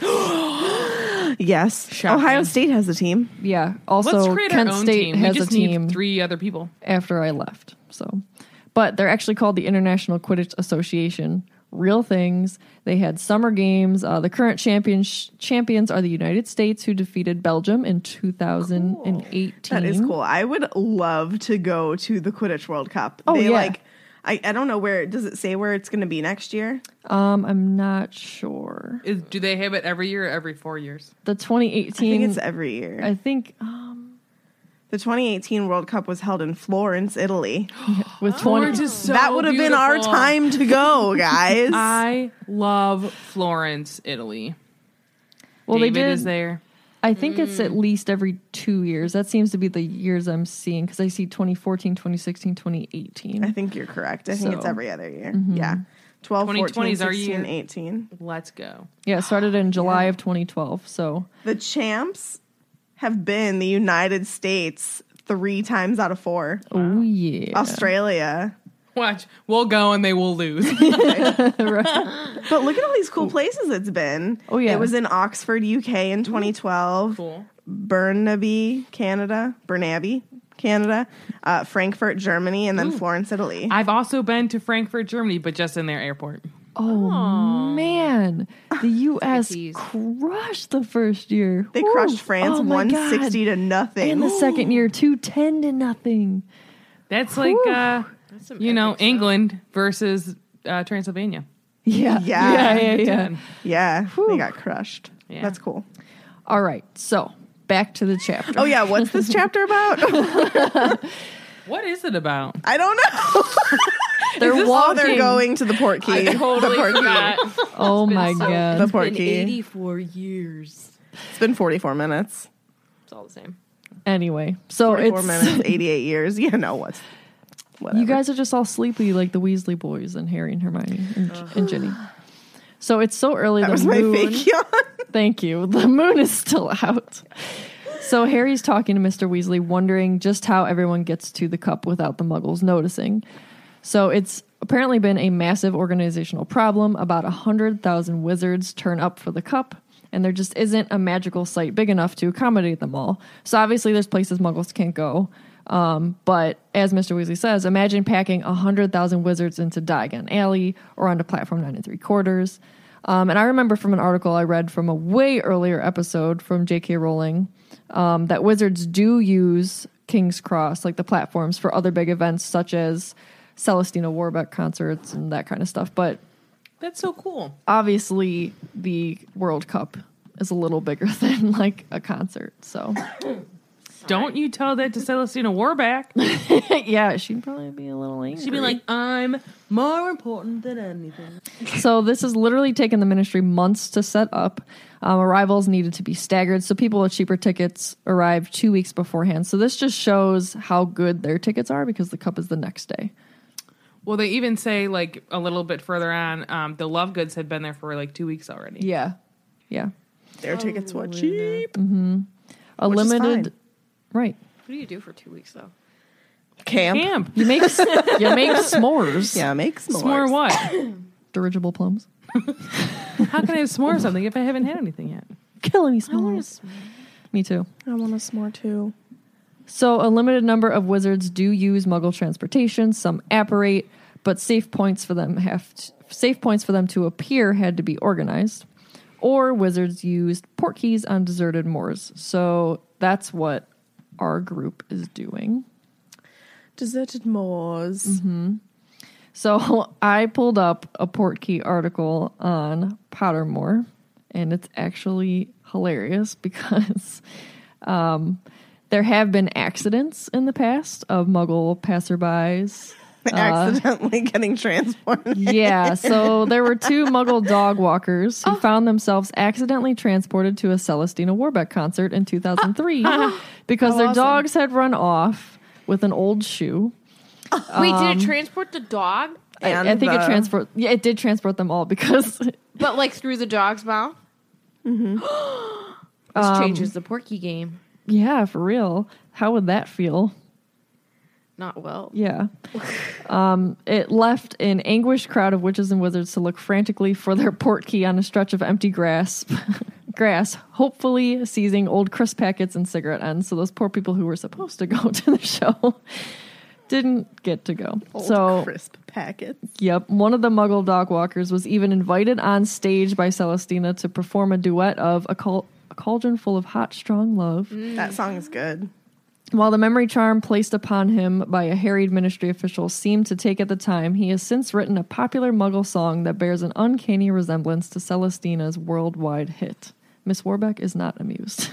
Yes. Shocking. Ohio State has a team. Yeah. Also, let's create Kent our own State team. has We just a team need three other people. after I left. So, but they're actually called the International Quidditch Association. Real things. They had summer games. Uh, the current champions champions are the United States, who defeated Belgium in two thousand eighteen. That is cool. I would love to go to the Quidditch World Cup. Oh, they yeah. like I, I don't know where does it say where it's gonna be next year? Um, I'm not sure. Is, do they have it every year or every four years? The twenty I eighteen. think it's every year. I think um, the twenty eighteen World Cup was held in Florence, Italy. with twenty. Florence is so that would have been our beautiful. time to go, guys. I love Florence, Italy. Well, David they did. is there. I think it's at least every two years. That seems to be the years I'm seeing because I see twenty fourteen, twenty sixteen, twenty eighteen. I think you're correct. I think it's So. every other year. Yeah. twelve, twenty twenty fourteen, is our sixteen, year. eighteen. Let's go. Yeah, it started in July of twenty twelve. So The champs have been the United States three times out of four. oh yeah, Australia. Watch, we'll go and they will lose. But look at all these cool places it's been. Oh, yeah. It was in Oxford, U K in twenty twelve. Cool. Burnaby, Canada. Burnaby, Canada. Uh, Frankfurt, Germany. And then Florence, Italy. I've also been to Frankfurt, Germany, but just in their airport. oh man, the U S tease. crushed the first year. They Woo. crushed France Oh, my one sixty God. to nothing. And the second year, two ten to nothing. That's like, uh, That's some you know, epic stuff. England versus uh, Transylvania. Yeah, Yeah. yeah, yeah. yeah. Done. Yeah, they got crushed. Yeah. That's cool. All right, so back to the chapter. Oh, yeah. What's this chapter about? What is it about? I don't know. They're Oh, walking. they're going to the port key. Totally the port forgot. Oh my god. The port Been key. eighty-four years. It's been forty-four minutes. It's all the same. Anyway, so forty-four it's minutes, eighty-eight years. Yeah, no, what's whatever. you guys are just all sleepy like the Weasley boys and Harry and Hermione and, and Ginny. So it's so early. That the was moon, my fake yawn. Thank you. The moon is still out. So Harry's talking to Mister Weasley, wondering just how everyone gets to the cup without the Muggles noticing. So it's apparently been a massive organizational problem. About one hundred thousand wizards turn up for the cup, and there just isn't a magical site big enough to accommodate them all. So obviously there's places Muggles can't go. Um, but as Mister Weasley says, imagine packing one hundred thousand wizards into Diagon Alley or onto Platform nine and three quarters. Um, and I remember from an article I read from a way earlier episode from J K Rowling um, that wizards do use King's Cross, like the platforms, for other big events such as Celestina Warbeck concerts and that kind of stuff. But That's so cool. obviously the World Cup is a little bigger than like a concert. So Don't you tell that to Celestina Warbeck. yeah, she'd probably be a little angry. She'd be like, I'm more important than anything. So this has literally taken the ministry months to set up. Um, arrivals needed to be staggered, so people with cheaper tickets arrived two weeks beforehand. So this just shows how good their tickets are because the cup is the next day. Well, they even say, like, a little bit further on, um, the Love Goods had been there for, like, two weeks already. Yeah, yeah. Their tickets were cheap. A Which is limited, fine. right? What do you do for two weeks though? Camp. Camp. You make you make s'mores. Yeah, make s'mores. S'more what? Dirigible plums. How can I have s'more something if I haven't had anything yet? Kill any s'mores. Me too. I want a s'more too. So a limited number of wizards do use Muggle transportation. Some apparate, but safe points for them have to, safe points for them to appear had to be organized. Or wizards used portkeys on deserted moors. So that's what our group is doing. Deserted moors. Mm-hmm. So I pulled up a portkey article on Pottermore, and it's actually hilarious because um, there have been accidents in the past of Muggle passerbys. Accidentally uh, getting transported. Yeah, so there were two Muggle dog walkers who oh. found themselves accidentally transported to a Celestina Warbeck concert in two thousand three because oh, their awesome. dogs had run off with an old shoe. Wait, um, did it transport the dog? I, I think the... it transport. Yeah, it did transport them all because, but like through the dog's mouth. Mm-hmm. This um, changes the porky game. Yeah, for real. How would that feel? Not well. Yeah. um, it left an anguished crowd of witches and wizards to look frantically for their portkey on a stretch of empty grass. grass, hopefully seizing old crisp packets and cigarette ends. So those poor people who were supposed to go to the show didn't get to go. Old so crisp packets. Yep. One of the Muggle dog walkers was even invited on stage by Celestina to perform a duet of a, cul- a cauldron full of hot, strong love. Mm. That song is good. While the memory charm placed upon him by a harried ministry official seemed to take at the time, he has since written a popular Muggle song that bears an uncanny resemblance to Celestina's worldwide hit. Miss Warbeck is not amused.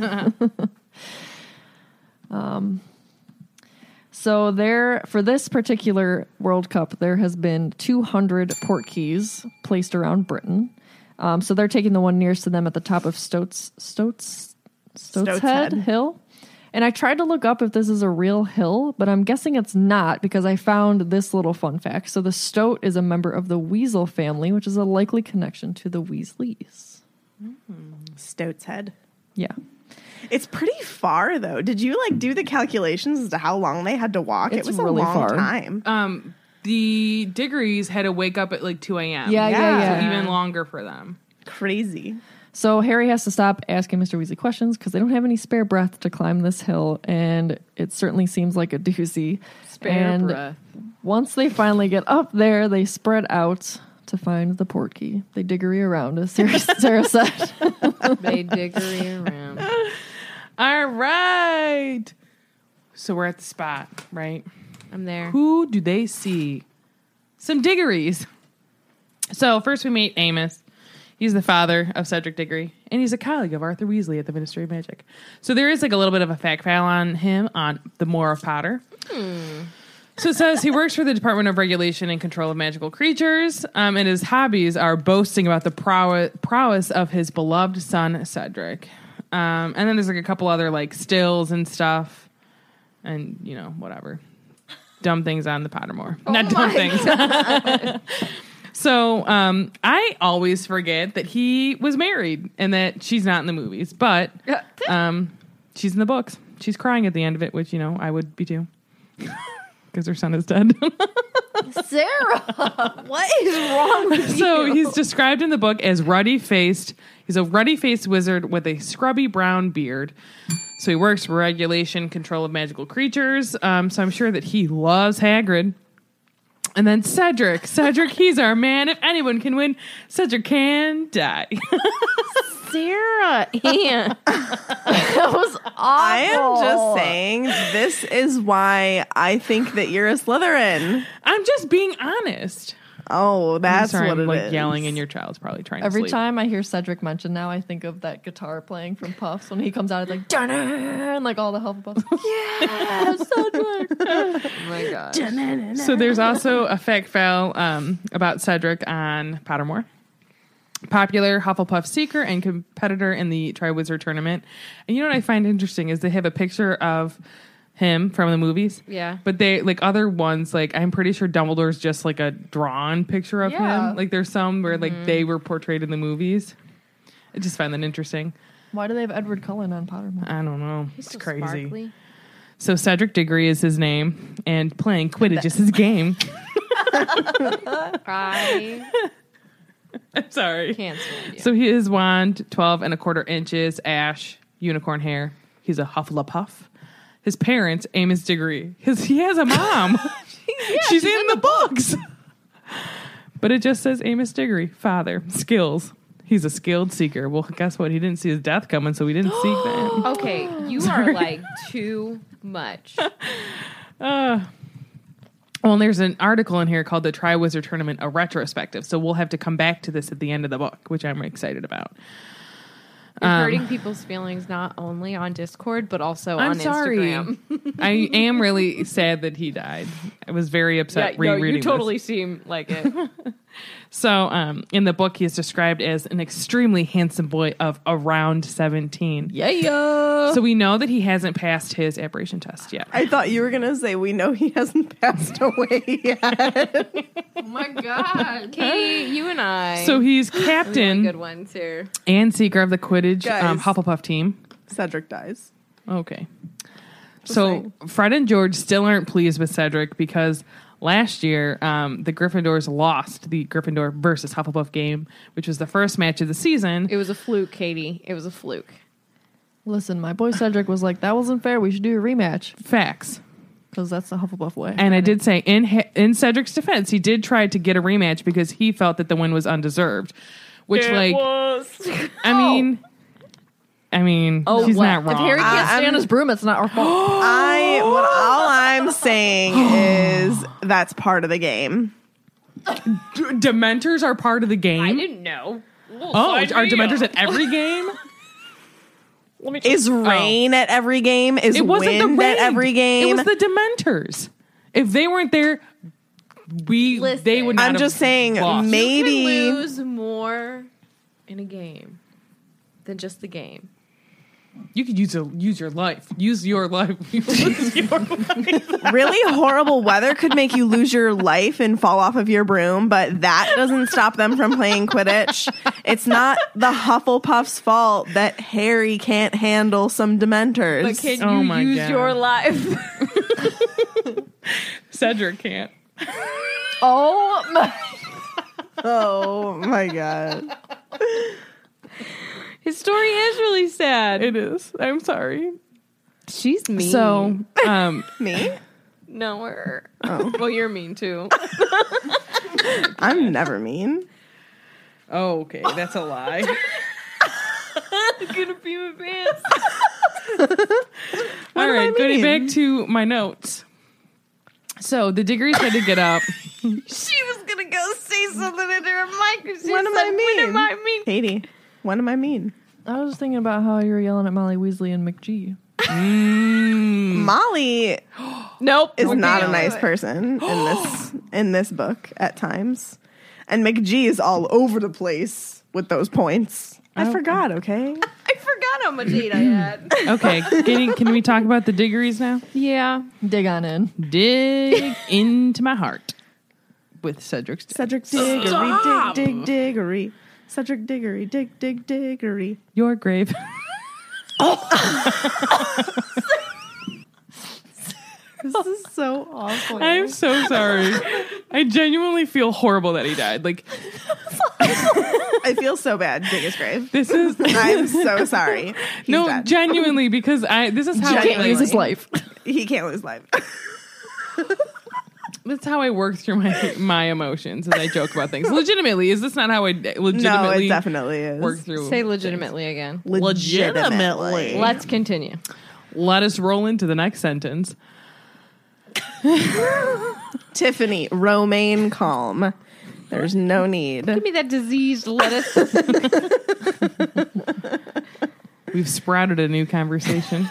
um, so there, for this particular World Cup, there has been two hundred portkeys placed around Britain. Um, so they're taking the one nearest to them at the top of Stoats, Stoats, Stoats, Stoats Head, Head Hill. And I tried to look up if this is a real hill, but I'm guessing it's not because I found this little fun fact. So the Stoat is a member of the Weasel family, which is a likely connection to the Weasleys. Mm-hmm. Stoat's Head. Yeah. It's pretty far, though. Did you, like, do the calculations as to how long they had to walk? It's it was really a long far. time. Um, the Diggories had to wake up at, like, two a.m. Yeah, yeah, yeah. So even longer for them. Crazy. So Harry has to stop asking Mister Weasley questions because they don't have any spare breath to climb this hill, and it certainly seems like a doozy. Spare and breath. Once they finally get up there, they spread out to find the portkey. They diggory around, as Sarah, Sarah said. They diggory around. All right. So we're at the spot, right? I'm there. Who do they see? Some Diggories. So first we meet Amos. He's the father of Cedric Diggory, and he's a colleague of Arthur Weasley at the Ministry of Magic. So there is like a little bit of a fact file on him on the Moor of Potter. Hmm. So it says he works for the Department of Regulation and Control of Magical Creatures, um, and his hobbies are boasting about the prow- prowess of his beloved son, Cedric. Um, and then there's like a couple other like stills and stuff, and you know, whatever. Dumb things on the Pottermore. Oh Not dumb things. So um, I always forget that he was married and that she's not in the movies, but um, she's in the books. She's crying at the end of it, which, you know, I would be too. Because her son is dead. Sarah, what is wrong with so you? He's described in the book as ruddy-faced. He's a ruddy-faced wizard with a scrubby brown beard. So he works for regulation, control of magical creatures. Um, so I'm sure that he loves Hagrid. And then Cedric. Cedric, he's our man. If anyone can win, Cedric can die. Sarah, Ann. That was awful. I am just saying, this is why I think that you're a Slytherin. I'm just being honest. Oh, that's I'm sorry, what I'm it like is. yelling, and your child's probably trying Every to sleep. time I hear Cedric mentioned now, I think of that guitar playing from Puffs when he comes out. It's like, dun and like all the Hufflepuffs. Yeah, Cedric. Oh my gosh. So there's also a fact file um, about Cedric on Pottermore. Popular Hufflepuff seeker and competitor in the Triwizard Tournament. And you know what I find interesting is they have a picture of him from the movies. Yeah. But they, like other ones, like I'm pretty sure Dumbledore's just like a drawn picture of Yeah. him. Like there's some where like Mm-hmm. they were portrayed in the movies. I just find that interesting. Why do they have Edward Cullen on Pottermore? I don't know. He's It's so crazy. sparkly. So Cedric Diggory is his name, and playing Quidditch is his game. I I'm sorry. can't stand you. So he is wand, twelve and a quarter inches, ash, unicorn hair. He's a Hufflepuff. His parents, Amos Diggory. His, he has a mom. Yeah, she's, she's in, in the, the books. But it just says Amos Diggory, father, skills. He's a skilled seeker. Well, guess what? He didn't see his death coming, so he didn't seek that. Okay, you are like too much. Uh, well, and there's an article in here called the Triwizard Tournament, a retrospective. So we'll have to come back to this at the end of the book, which I'm excited about. You're Um, hurting people's feelings not only on Discord, but also I'm on sorry. Instagram. I am really sad that he died. I was very upset no, rereading you totally this. seem like it. So um, in the book, he is described as an extremely handsome boy of around seventeen. Yeah. So we know that he hasn't passed his aberration test yet. I thought you were going to say we know he hasn't passed away yet. Oh my God. Katie, you and I. So he's Really captain good ones here. and seeker of the Quidditch um, Guys. Hufflepuff team. Cedric dies. Okay. So saying. Fred and George still aren't pleased with Cedric because last year um, the Gryffindors lost the Gryffindor versus Hufflepuff game, which was the first match of the season. It was a fluke, Katie. It was a fluke. Listen, my boy Cedric was like, that wasn't fair. We should do a rematch. Facts. Because that's the Hufflepuff way. And I did say, in Ha- in Cedric's defense, he did try to get a rematch because he felt that the win was undeserved. Which, It like, was. I mean, I mean, Oh, he's well, not wrong. If Harry can't I'm- stand his broom, it's not our fault. I what all I'm saying is that's part of the game. D- Dementors are part of the game. I didn't know. Well, Oh, are sign me Dementors up. at every game? Let me Is rain at every game? Is It wasn't the wind rain. at every game? It was the Dementors. If they weren't there, we Listen, they would not. I'm have just saying, lost. maybe- You can lose more in a game than just the game. You could use a, use your life. Use your life. Use your life. really horrible weather could make you lose your life and fall off of your broom, but that doesn't stop them from playing Quidditch. It's not the Hufflepuff's fault that Harry can't handle some Dementors. But can Oh you my use God. your life? Cedric can't. Oh, my. oh my god. His story is really sad. It is. I'm sorry. She's mean. So, um, Me? no, her. Oh. Well, you're mean too. I'm never mean. oh, okay, that's a lie. I'm gonna pee my pants. All do I right, getting mean? back to my notes. So the Diggories had to get up. She was gonna go say something into her mic. She What am said, I mean? What am I mean? Katie, what am I mean? I was thinking about how you were yelling at Molly Weasley and McGee. Mm. Molly Nope. is Okay. not a nice person in this in this book at times. And McGee is all over the place with those points. I Oh. forgot, okay? I forgot how much hate I had. Okay, getting, can we talk about the Diggories now? Yeah. Dig on in. Dig into my heart with Cedric's death. Cedric Diggory, Stop. dig, dig, Diggory. Cedric Diggory, dig, dig, Diggory. Your grave. This is so awful. I'm so sorry. I genuinely feel horrible that he died. Like, I feel so bad. Dig his grave. this is I'm so sorry. He's no, dead. genuinely, because I this is how Can't Genuinely. I, lose his life. He can't lose life. that's how I work through my my emotions as I joke about things. Legitimately, is this not how I legitimately No, it definitely is. work through? Say legitimately again. Legitimately. Let's continue. Let us roll into the next sentence. Tiffany, romaine calm. There's no need. Give me that diseased lettuce. We've sprouted a new conversation.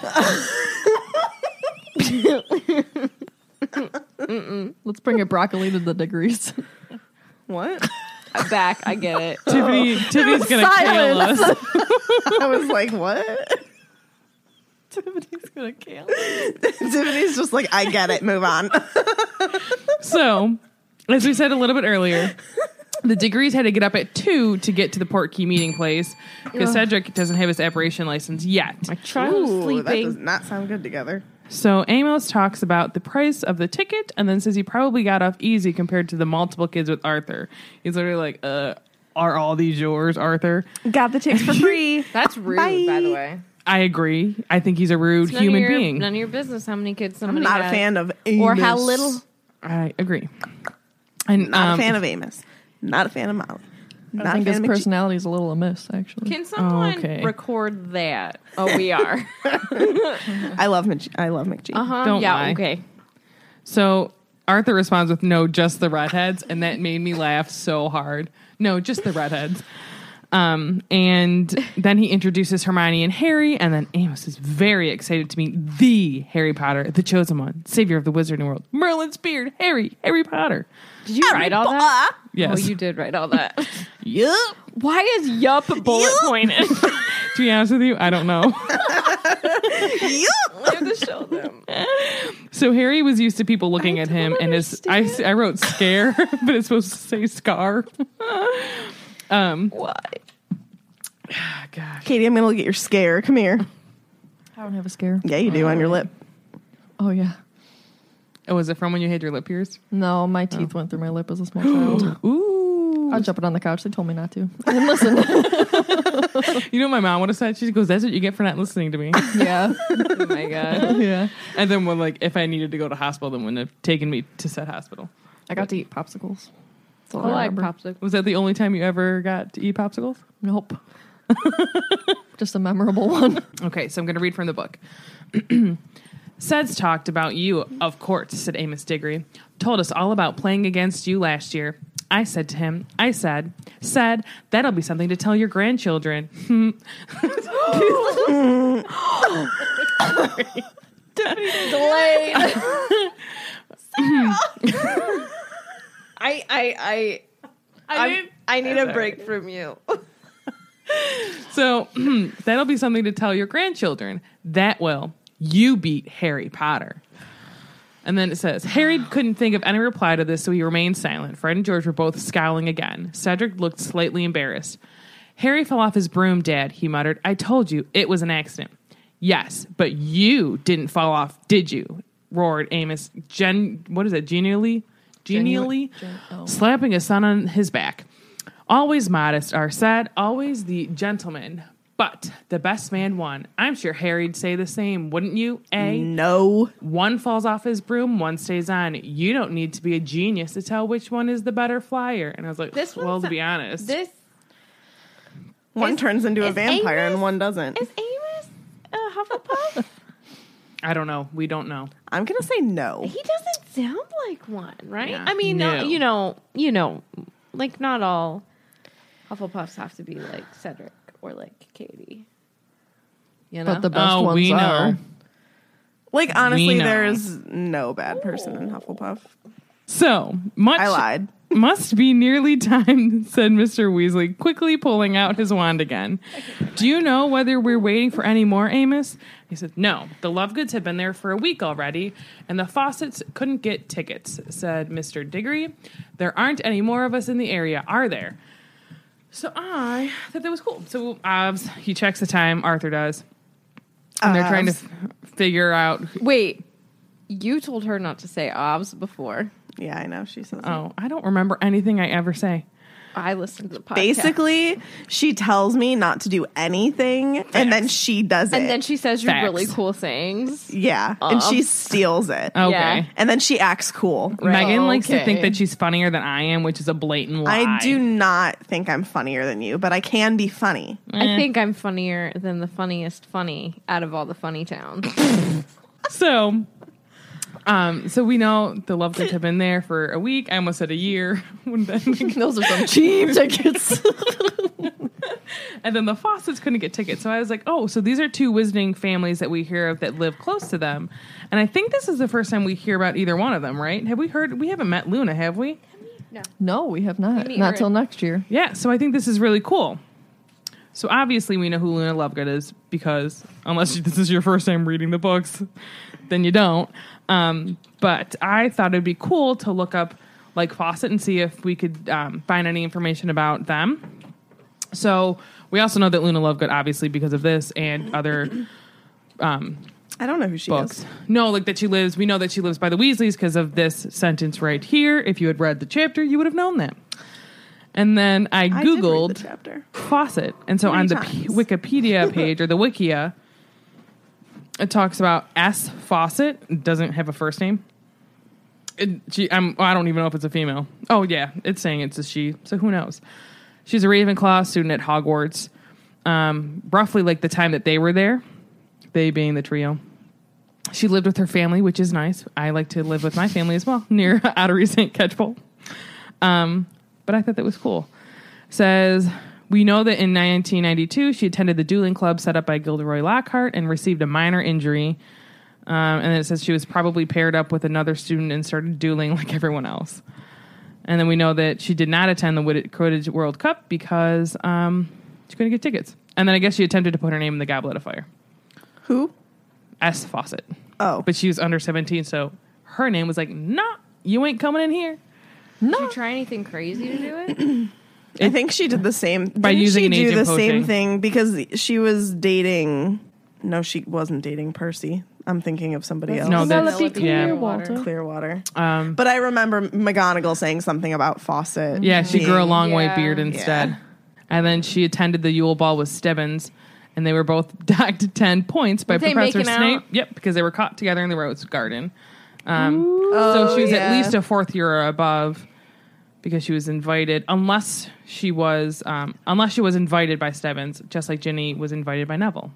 Let's bring it broccoli to the degrees. What? I'm back. I get it. Tiffany, Tiffany's gonna kill us. I was like, what? Tiffany's gonna kill. Tiffany's just like, I get it. Move on. So, as we said a little bit earlier, the Diggories had to get up at two to get to the Portkey meeting place because Cedric doesn't have his apparition license yet. My child's Ooh, that does sleeping. not sound good together. So Amos talks about the price of the ticket and then says he probably got off easy compared to the multiple kids with Arthur. He's literally like, uh, are all these yours, Arthur? Got the tickets for free. That's rude, Bye. by the way. I agree. I think he's a rude It's none human of your, being. None of your business how many kids I'm somebody not a has. fan of Amos. Or how little. I agree. And Not um, a fan of Amos. Not a fan of Molly. Not I think a his fan of McG- personality is a little amiss, actually. Can someone okay. record that? Oh, we are. I love Mc- I love McGee. Uh huh. Don't Yeah. lie. Okay. So Arthur responds with no, just the redheads, and that made me laugh so hard. No, just the redheads. Um, and then he introduces Hermione and Harry, and then Amos is very excited to meet the Harry Potter, the chosen one, savior of the wizarding world, Merlin's beard, Harry, Harry Potter. Did you write all that? Yes. Oh, you did write all that. Yup. Why is yup bullet pointed? To be honest with you, I don't know. I have to show them. So Harry was used to people looking at him, and his I, I wrote scare, but it's supposed to say scar. um, Why? gosh. Katie, I'm gonna look at your scare. Come here. I don't have a scare. Yeah, you do on your lip. Oh, yeah. Oh, was it from when you had your lip pierced? No, my teeth went through my lip as a small child. Ooh. I'd jump it on the couch. They told me not to. I didn't listen. You know what my mom would have said? She goes, that's what you get for not listening to me. yeah. Oh my god. Yeah. And then when, like, if I needed to go to hospital, then wouldn't have taken me to said hospital. I got to eat popsicles. That's all I like remember. popsicles. Was that the only time you ever got to eat popsicles? Nope. Just a memorable one. Okay, so I'm going to read from the book. Sed's talked about you, of course, said Amos Diggory. Told us all about playing against you last year. I said to him, I said, said, that'll be something to tell your grandchildren. Delayed. I I I I I need a break from you. So that'll be something to tell your grandchildren. That will. You beat Harry Potter. And then it says, Harry couldn't think of any reply to this, so he remained silent. Fred and George were both scowling again. Cedric looked slightly embarrassed. Harry fell off his broom, Dad, he muttered. I told you, it was an accident. Yes, but you didn't fall off, did you? Roared Amos, gen- what is it, genially? Genially? Gen- oh. Slapping his son on his back. Always modest, are said, always the gentleman. But the best man won. I'm sure Harry'd say the same, wouldn't you, eh? No. One falls off his broom, one stays on. You don't need to be a genius to tell which one is the better flyer. And I was like, This well, one's to be a- honest. This One Is- turns into a is vampire Amos- and one doesn't. is Amos a Hufflepuff? I don't know. We don't know. I'm gonna say no. He doesn't sound like one, right? Yeah. I mean, No. no, you know, you know, like not all Hufflepuffs have to be like Cedric or like Katie. You know, But the best Oh, ones we know. are. Like honestly, know. there's no bad person in Hufflepuff. So, much I lied. must be nearly time, said Mister Weasley, quickly pulling out his wand again. Do you know whether we're waiting for any more, Amos? He said, no. The Lovegoods have been there for a week already, and the Fawcett's couldn't get tickets, said Mister Diggory. There aren't any more of us in the area, are there? So I thought that was cool. So Obs, he checks the time, Arthur does. And they're trying to Obs. f- figure out. wait, you told her not to say obs before. Yeah, I know. She says. that. Oh, I don't remember anything I ever say. I listened to the podcast. Basically, she tells me not to do anything, and then she does it. and then she says your Facts. really cool sayings. yeah, and she steals it. Okay. Yeah. And then she acts cool. Megan likes to Okay. think that she's funnier than I am, which is a blatant lie. I do not think I'm funnier than you, but I can be funny. I think I'm funnier than the funniest funny out of all the funny towns. So, um, so we know the Lovegoods have been there for a week. I almost said a year. and Those are some cheap tickets. then the Fawcett's couldn't get tickets. So I was like, oh, so these are two wizarding families that we hear of that live close to them. And I think this is the first time we hear about either one of them, right? Have we heard? We haven't met Luna, have we? No, we have not. meet Not her till at- next year. Yeah, so I think this is really cool. So obviously we know who Luna Lovegood is because unless this is your first time reading the books, then you don't. Um, but I thought it'd be cool to look up like Fawcett and see if we could um, find any information about them. So we also know that Luna Lovegood, obviously because of this and other um, I don't know who she books. is. No, like that she lives. We know that she lives by the Weasleys because of this sentence right here. If you had read the chapter, you would have known that. And then I I did read the Googled chapter. Fawcett. And so Many on the times. P- Wikipedia page or the Wikia, it talks about S. Fawcett. It doesn't have a first name. It, she, I'm, I don't even know if it's a female. Oh, yeah. It's saying it's a she, so who knows? She's a Ravenclaw student at Hogwarts. Um, roughly like the time that they were there, they being the trio. She lived with her family, which is nice. I like to live with my family as well, near Ottery Saint Catchpole. Um, but I thought that was cool. Says, we know that in nineteen ninety-two, she attended the dueling club set up by Gilderoy Lockhart and received a minor injury. Um, and then it says she was probably paired up with another student and started dueling like everyone else. And then we know that she did not attend the Quidditch World Cup because um, she couldn't get tickets. And then I guess she attempted to put her name in the Goblet of Fire. Who? S. Fawcett. Oh. But she was under seventeen, so her name was like, nah, you ain't coming in here. Did you try anything crazy to do it? I think she did the same. By didn't using she an do agent the poaching. same thing because she was dating. No, she wasn't dating Percy. I'm thinking of somebody else. No, that's- Penelope yeah. Clearwater. Clearwater. Um, But I remember McGonagall saying something about Fawcett. yeah, she grew a being- long white Yeah. beard instead. Yeah. And then she attended the Yule Ball with Stebbins, and they were both docked ten points by Were they Professor making Snape. out? Yep, because they were caught together in the Rose Garden. Um, so she was Oh, yeah. at least a fourth year or above because she was invited, unless she was, um, unless she was invited by Stebbins, just like Ginny was invited by Neville.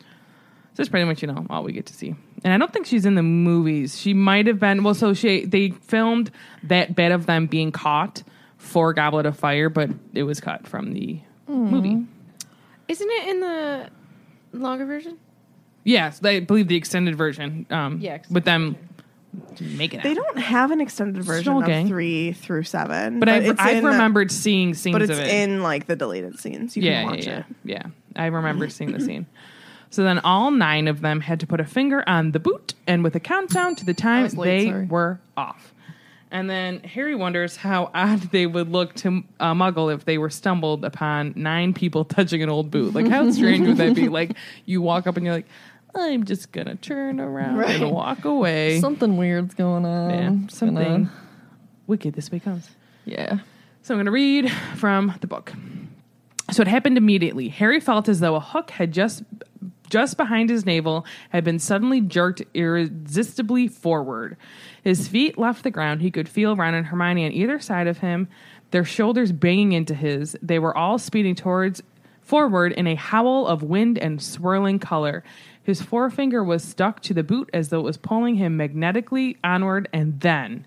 So that's pretty much, you know, all we get to see. And I don't think she's in the movies. She might have been. Well, so she they filmed that bit of them being caught for Goblet of Fire, but it was cut from the movie. Isn't it in the longer version? Yes, they believe the extended version. Um, Yeah, with them making it. They don't have an extended version Stroll of Gang. three through seven. But I've, it's I've in the- remembered seeing scenes But it's of it. in like the deleted scenes. You yeah, can watch yeah, it. yeah, yeah. I remember seeing the scene. So then all nine of them had to put a finger on the boot, and with a countdown to the time, was late, they sorry. were off. And then Harry wonders how odd they would look to a Muggle if they were stumbled upon nine people touching an old boot. Like, how strange would that be? Like, you walk up and you're like, I'm just going to turn around Right. and walk away. Something weird's going on. yeah, Just gonna- something wicked this way comes. Yeah. So I'm going to read from the book. So it happened immediately. Harry felt as though a hook had just just behind his navel had been suddenly jerked irresistibly forward. His feet left the ground. He could feel Ron and Hermione on either side of him, their shoulders banging into his. They were all speeding towards forward in a howl of wind and swirling color. His forefinger was stuck to the boot as though it was pulling him magnetically onward, and then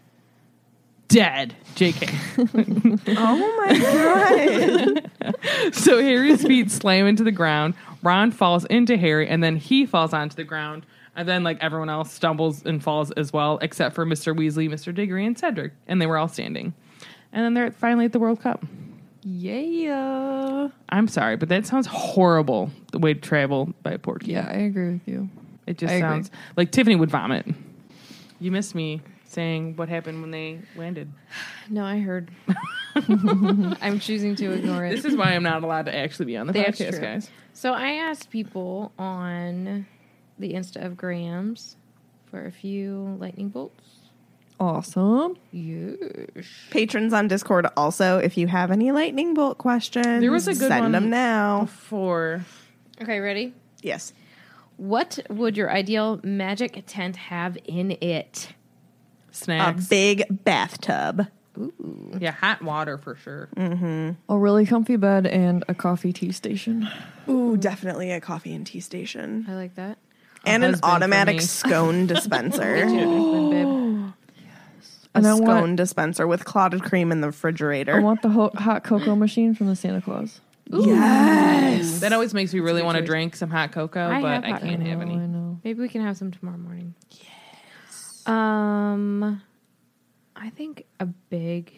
dead. J K. Oh my god! So Harry's feet slam into the ground. Ron falls into Harry, and then he falls onto the ground. And then, like, everyone else stumbles and falls as well, except for Mister Weasley, Mister Diggory, and Cedric. And they were all standing. And then they're finally at the World Cup. Yeah. I'm sorry, but that sounds horrible, the way to travel by a portkey. Yeah, I agree with you. It just I agree. sounds like Tiffany would vomit. You missed me saying what happened when they landed. No, I heard. I'm choosing to ignore it. This is why I'm not allowed to actually be on the That's podcast, true. guys. So I asked people on the Insta of Grams for a few lightning bolts. Awesome. Yes. Patrons on Discord also, if you have any lightning bolt questions, There was a good send one them now. For Okay, ready? Yes. What would your ideal magic tent have in it? A snacks. big bathtub. Yeah, hot water for sure. A really comfy bed and a coffee tea station. Ooh, definitely a coffee and tea station. I like that. And an husband for automatic me. scone dispenser. Husband, babe. A And I scone want- dispenser with clotted cream in the refrigerator. I want the ho- hot cocoa machine from the Santa Claus. Yes. That always makes me really want to drink some hot cocoa, I but have I hot can't have Oh, any. I know. Maybe we can have some tomorrow morning. Yes. Um, I think a big,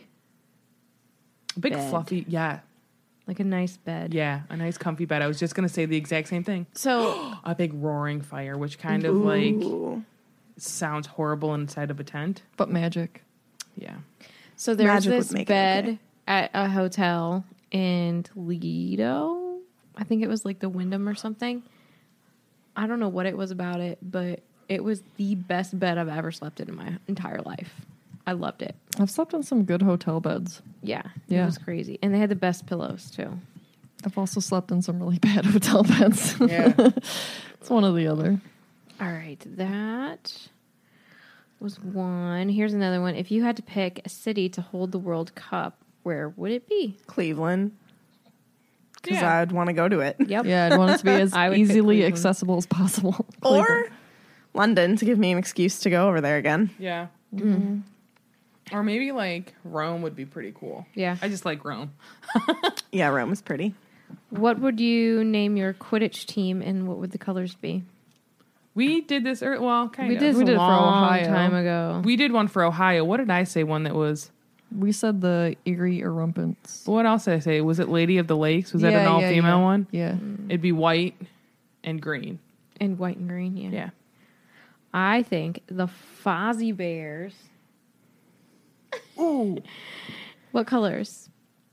Big Bed. fluffy, yeah, like a nice bed. yeah, a nice comfy bed. I was just gonna say the exact same thing. So A big roaring fire, which kind of like Ooh. sounds horrible inside of a tent. But magic. Yeah, So there's Magic would this make it bed okay. at a hotel in Lido. I think it was like the Wyndham or something. I don't know what it was about it, but it was the best bed I've ever slept in in my entire life. I loved it. I've slept in some good hotel beds. Yeah, Yeah. it was crazy. And they had the best pillows too. I've also slept in some really bad hotel beds. yeah. It's one or the other. All right, that was one. Here's another one. If you had to pick a city to hold the World Cup, where would it be? Cleveland. Because Yeah. I'd want to go to it. Yep. Yeah, I'd want it to be as I would pick easily Cleveland. accessible as possible. Or Cleveland. London to give me an excuse to go over there again. Yeah. Mm-hmm. Or maybe like Rome would be pretty cool. Yeah. I just like Rome. Yeah, Rome is pretty. What would you name your Quidditch team, and what would the colors be? We did this, er- well, kind We of. did, We this did a it for long Ohio. time ago. We did one for Ohio. What did I say? One that was. We said the Erie Erumpents. What else did I say? Was it Lady of the Lakes? Was that Yeah, an all yeah, female yeah. one? Yeah. It'd be white and green. And white and green, yeah. Yeah. I think the Fozzie Bears. Ooh. What colors?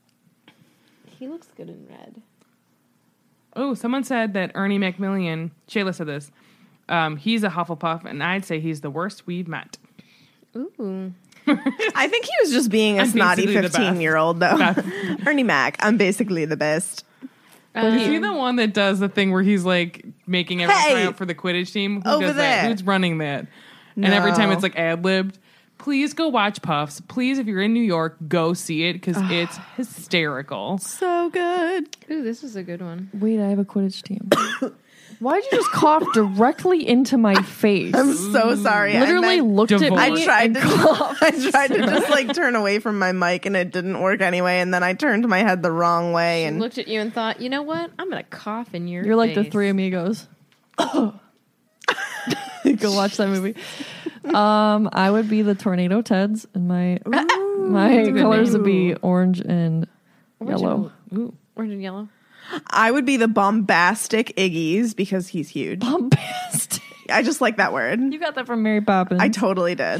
He looks good in red. Oh, someone said that Ernie Macmillan, Shayla said this, um, he's a Hufflepuff, and I'd say he's the worst we've met. Ooh. I think he was just being a I'm snotty basically the best. fifteen-year-old, though. Ernie Mac, I'm basically the best. Um, Is he the one that does the thing where he's like making everyone Hey! try out for the Quidditch team? Who Over does that? there. Who's running that? And every time No. it's like ad-libbed. Please go watch Puffs. Please, if you're in New York, go see it because it's hysterical. So good. Ooh, this is a good one. Wait, I have a Quidditch team. Why'd you just cough directly into my face? I'm so sorry. Literally I, meant- looked at me. Divorce. I tried and to. coughed. I tried to just like turn away from my mic, and it didn't work anyway. And then I turned my head the wrong way, I and looked at you and thought, you know what? I'm going to cough in your You're like the face. Three Amigos. Go watch that movie. Um, I would be the Tornado Teds, and my my good colors name. would be orange and Orange yellow. and- Ooh, orange and yellow. I would be the bombastic Iggy's because he's huge. Bombastic. I just like that word. You got that from Mary Poppins. I totally did.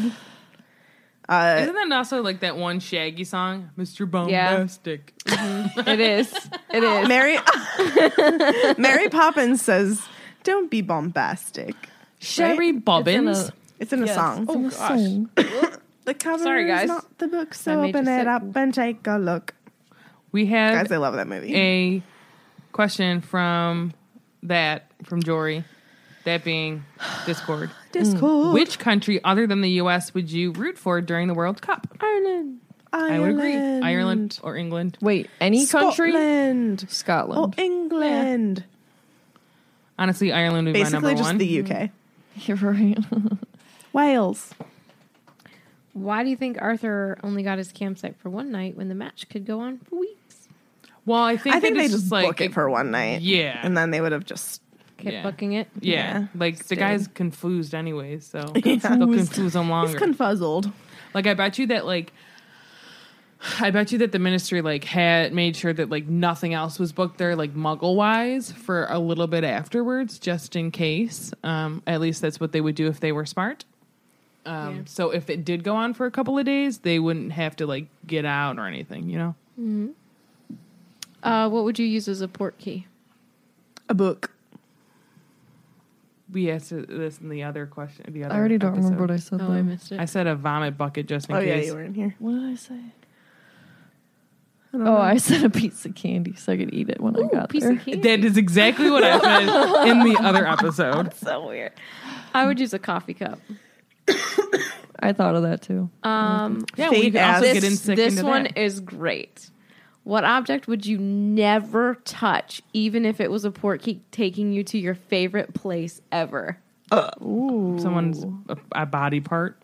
Uh, Isn't that also like that one Shaggy song, Mister Yeah. Bombastic? It is. It is. Mary Mary Poppins says, "Don't be bombastic." Sherry Bobbins. It's in a song. Oh gosh. song. The cover Sorry, is guys. not the book, I so made you open it sick. up and take a look. We Guys, had I love that movie. a question from that, from Jory, that being Discord. Discord. Which country other than the U S would you root for during the World Cup? Ireland. I would agree. Ireland or England. Wait, any country? Scotland. Oh, Scotland. England. Honestly, Ireland would be my Basically number just one. the U K. You're right. Wales. Why do you think Arthur only got his campsite for one night when the match could go on for weeks? Well, I think I think they they just, just like book it for one night. Yeah. And then they would have just Kept Yeah. booking it? Yeah, Yeah. like the Stayed. guy's confused anyways, so Yeah. they'll confuse him he's longer. confuzzled. Like I bet you that like I bet you that the ministry like had made sure that like nothing else was booked there like muggle wise for a little bit afterwards just in case. Um at least that's what they would do if they were smart. Um Yeah. so if it did go on for a couple of days, they wouldn't have to like get out or anything, you know. Uh, what would you use as a port key? A book. We asked this in the other question the other I already don't episode. remember what I said. Oh, though. I missed it. I said a vomit bucket just in Oh, yeah, case. you were in here. What did I say? I don't Oh, know. I said a piece of candy so I could eat it when I Ooh, got piece there. of candy. That is exactly what I said in the other episode. so weird. I would use a coffee cup. I thought of that too. Um, Yeah, Fate we could also asked- get in this sick this into one that. is great. What object would you never touch, even if it was a port key taking you to your favorite place ever? Someone's a, a body part.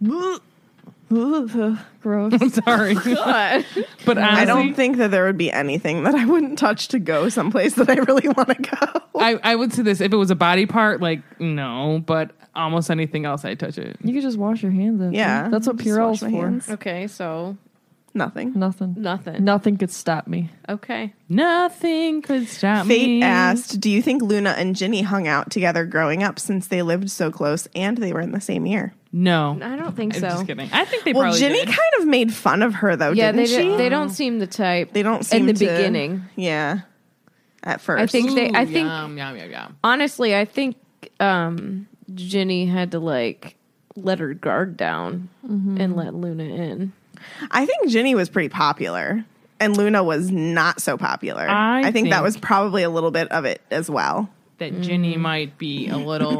Gross. I'm sorry, But but honestly, I don't think that there would be anything that I wouldn't touch to go someplace that I really want to go. I, I would say this: if it was a body part, like no, but almost anything else, I'd touch it. You could just wash your hands. After. Yeah, that's what just Purell's wash my for. hands. okay, so Nothing. Nothing. nothing. Nothing could stop me. Okay. Nothing could stop Fate me. asked, do you think Luna and Ginny hung out together growing up since they lived so close and they were in the same year? No, I don't think I'm so. just kidding. I think they Well, probably Ginny did. kind of made fun of her, though, Yeah, didn't they she? di- they don't seem the type. They don't seem in the to- beginning. Yeah. At first. I think they. I Ooh, think yum, yum, yum, yum. honestly, I think um, Ginny had to like let her guard down and let Luna in. I think Ginny was pretty popular and Luna was not so popular. I think, that think- was probably a little bit of it as well. That Ginny might be a little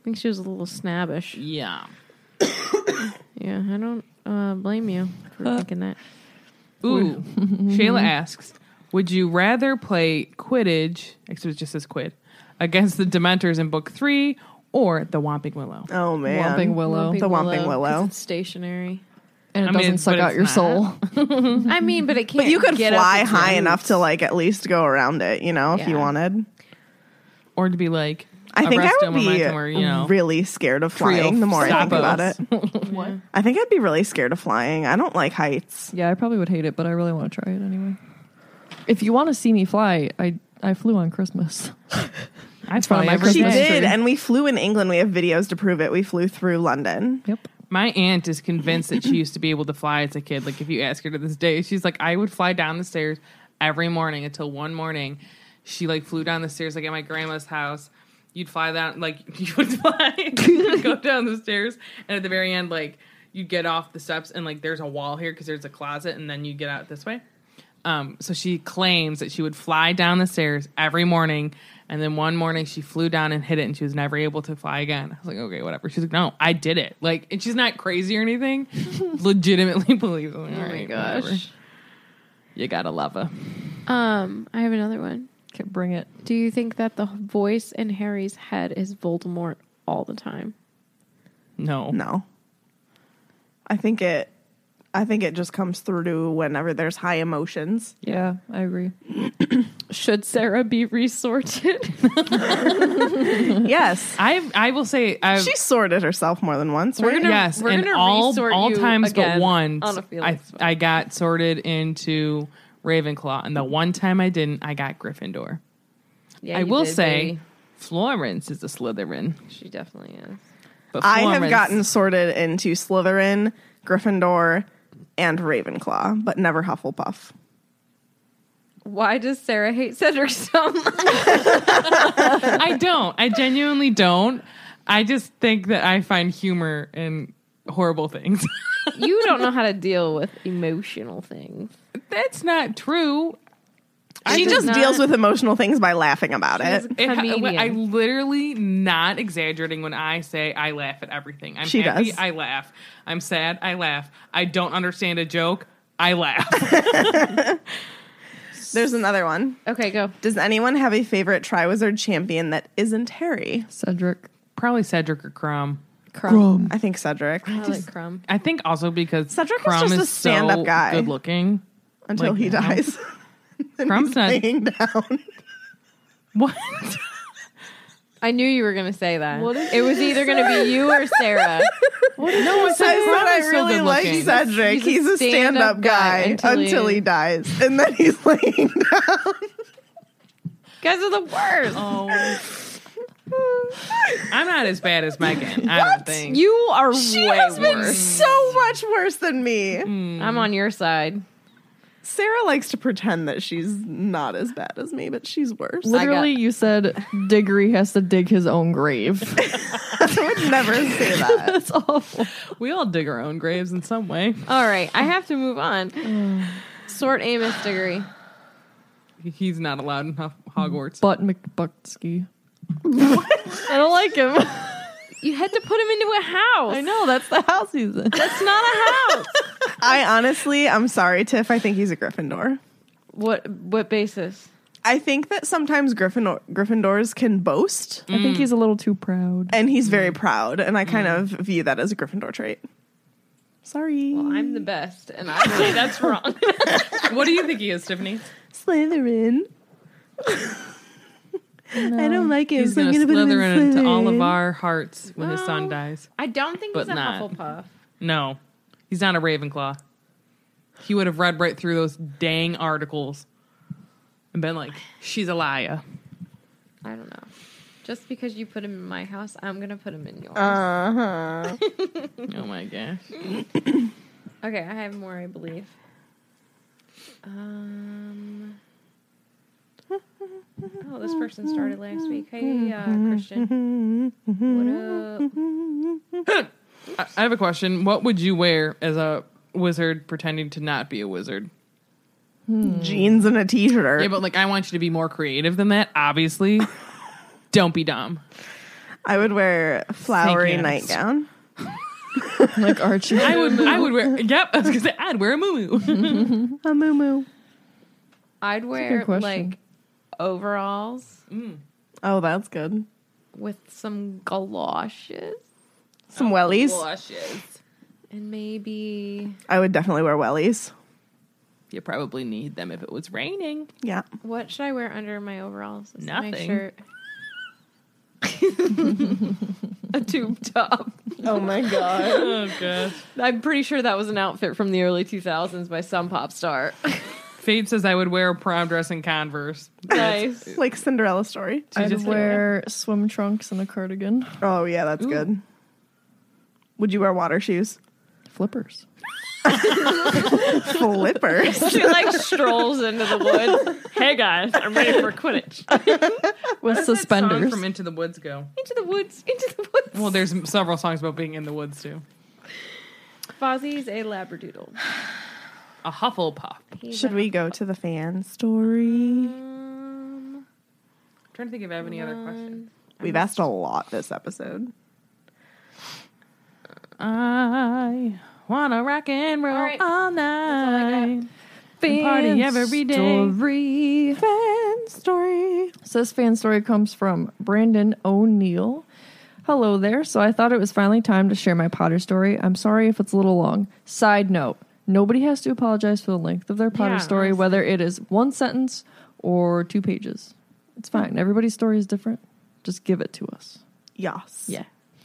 think she was a little snobbish. Yeah. Yeah, I don't uh, blame you for thinking that. Ooh. Shayla asks, would you rather play Quidditch, actually it just says Quid, against the Dementors in book three or the Whomping Willow? Oh, man. Whomping Willow. The Whomping Willow. 'cause It's stationary. And it I mean, doesn't suck but out it's your not. soul. I mean, but it can't. But you could get up fly its high roots. enough to, like, at least go around it, you know, if you Yeah. wanted. Or to be like, I think I Arresto would be Momentum or, you know, really scared of Trio flying the more I think Sappos. about it. What? I think I'd be really scared of flying. I don't like heights. Yeah, I probably would hate it, but I really want to try it anyway. If you want to see me fly, I I flew on Christmas. I one fly of my every She Christmas day. did, tree. and we flew in England. We have videos to prove it. We flew through London. Yep. My aunt is convinced that she used to be able to fly as a kid. Like, if you ask her to this day, she's like, I would fly down the stairs every morning until one morning she, like, flew down the stairs, like, at my grandma's house. You'd fly down, like, you would fly, you would go down the stairs, and at the very end, like, you'd get off the steps, and, like, there's a wall here because there's a closet, and then you get out this way. Um, so she claims that she would fly down the stairs every morning, and then one morning she flew down and hit it, and she was never able to fly again. I was like, okay, whatever. She's like, no, I did it. Like, and she's not crazy or anything. Legitimately believes it. Like, Oh all my right, gosh. whatever. You gotta love her. Um, I have another one. Okay, bring it. Do you think that the voice in Harry's head is Voldemort all the time? No. No. I think it I think it just comes through to whenever there's high emotions. Yeah, I agree. Should Sarah be resorted? Yes. I I will say I've, She sorted herself more than once, We're right? gonna- yes, we're and gonna all resort all you times but again once on a feeling I spot. I got sorted into Ravenclaw, and the one time I didn't, I got Gryffindor. Yeah, I you will did, say baby. Florence is a Slytherin. She definitely is. But I have Florence- gotten sorted into Slytherin, Gryffindor, and Ravenclaw, but never Hufflepuff. Why does Sarah hate Cedric so much? I don't. I genuinely don't. I just think that I find humor in horrible things. You don't know how to deal with emotional things. That's not true. She does just not- deals with emotional things by laughing about She's it. a It, comedian. I literally not exaggerating when I say I laugh at everything. I'm She happy, does. I laugh. I'm sad, I laugh. I don't understand a joke, I laugh. There's another one. Okay, go. Does anyone have a favorite Triwizard champion that isn't Harry? Cedric. Probably Cedric or Crumb. Crumb. I think Cedric. I like Crumb. I think also because Cedric is Crumb just a is stand-up so guy. good looking. Until Like, he you know. dies. And Crumb's he's not- laying down. What? I knew you were going to say that. It was either going to be you or Sarah. No, I I said said Crumb I is so really good like looking. Cedric. He's a He's a stand-up stand-up guy, guy until until, he- he dies. And then he's laying down. Guys are the worst. Oh. I'm not as bad as Megan. I don't think. You are She way has been worse. so much worse than me. I'm on your side. Sarah likes to pretend that she's not as bad as me, but she's worse. Literally, you said Diggory has to dig his own grave. I would never say that. That's awful. We all dig our own graves in some way. All right, I have to move on. Sort Amos Diggory. He's not allowed in Ho- Hogwarts. Butt McButsky. I don't like him. You had to put him into a house. I know, that's the house he's in. That's not a house. I honestly, I'm sorry, Tiff. I think he's a Gryffindor. What what basis? I think that sometimes Gryffindor, Gryffindors can boast, I think he's a little too proud. and he's very proud, and I kind of view that as a Gryffindor trait. Sorry. Well, I'm the best, and I say that's wrong. What do you think he is, Tiffany? Slytherin. I don't like it. He's so I'm going to gonna put him slither in into all of Slytherin. our hearts when his son Well, dies. I don't think But he's a not. Hufflepuff. No, he's not a Ravenclaw. He would have read right through those dang articles and been like, she's a liar. I don't know. Just because you put him in my house, I'm gonna put him in yours. Uh-huh. Oh my gosh. Okay, I have more, I believe. Um. Oh, this person started last week. Hey, uh, Christian. What up? I I have a question. What would you wear as a wizard pretending to not be a wizard? Jeans and a t-shirt. Yeah, but like I want you to be more creative than that, obviously. Don't be dumb. I would wear a flowery Thank you. nightgown. Like Archie. I would. I would wear. Yep. I was gonna say I'd wear a muumuu. A moo I'd good wear question. like overalls Oh, that's good. with some galoshes Some wellies. Blushes. and maybe I would definitely wear wellies. You probably need them if it was raining. Yeah. what should I wear under my overalls? Is it my Nothing. shirt? A tube top. Oh my god. Oh gosh. I'm pretty sure that was an outfit from the early two thousands by some pop star. Fate says I would wear a prom dress and Converse. Nice. Like Cinderella story. I'd just- wear swim trunks and a cardigan. Oh yeah, that's good. Would you wear water shoes? Flippers. Flippers. She like strolls into the woods. Hey guys, I'm ready for Quidditch. With Song suspenders. from Into the Woods go. Into the woods. Into the woods. Well, there's several songs about being in the woods too. Fozzie's a labradoodle. A Hufflepuff. He's Should a- we go to the fan story? Um, I'm trying to think if I have any other questions. We've asked a lot this episode. I wanna rock and roll All right. all all I night. And party every day. Story. Fan story. So this fan story comes from Brandon O'Neill. Hello there. So I thought it was finally time to share my Potter story. I'm sorry if it's a little long. Side note, nobody has to apologize for the length of their Potter Yeah, story, honestly. whether it is one sentence or two pages. It's fine. Everybody's story is different. Just give it to us. Yes. Yeah.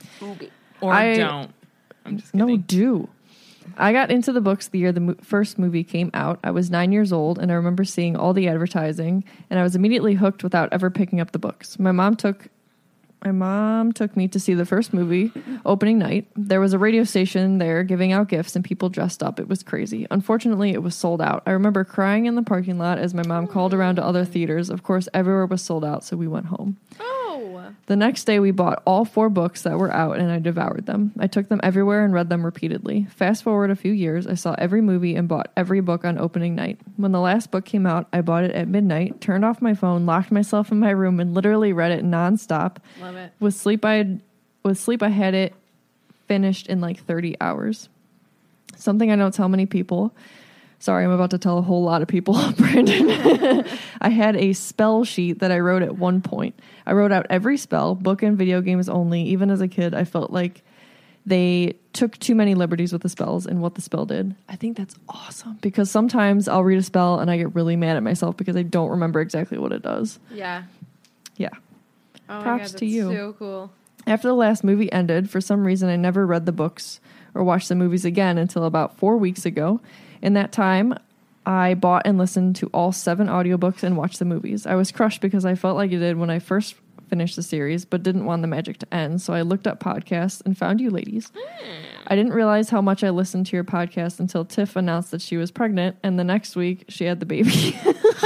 Or I- don't. I'm just No, kidding. do. I got into the books the year the mo- first movie came out. I was nine years old, and I remember seeing all the advertising, and I was immediately hooked without ever picking up the books. My mom took my mom took me to see the first movie opening night. There was a radio station there giving out gifts, and people dressed up. It was crazy. Unfortunately, it was sold out. I remember crying in the parking lot as my mom called around to other theaters. Of course, everywhere was sold out, so we went home. Oh. The next day, we bought all four books that were out, and I devoured them. I took them everywhere and read them repeatedly. Fast forward a few years, I saw every movie and bought every book on opening night. When the last book came out, I bought it at midnight, turned off my phone, locked myself in my room, and literally read it nonstop. Love it. With sleep, I had, with sleep, I had it finished in like thirty hours. Something I don't tell many people. Sorry, I'm about to tell a whole lot of people, Brandon. I had a spell sheet that I wrote at one point. I wrote out every spell, book and video games only. Even as a kid, I felt like they took too many liberties with the spells and what the spell did. I think that's awesome because sometimes I'll read a spell and I get really mad at myself because I don't remember exactly what it does. Yeah. Yeah. Oh my Props God, to that's you. So cool. After the last movie ended, for some reason, I never read the books or watched the movies again until about four weeks ago. In that time, I bought and listened to all seven audiobooks and watched the movies. I was crushed because I felt like I did when I first finished the series, but didn't want the magic to end. So I looked up podcasts and found you ladies. I didn't realize how much I listened to your podcast until Tiff announced that she was pregnant, and the next week she had the baby.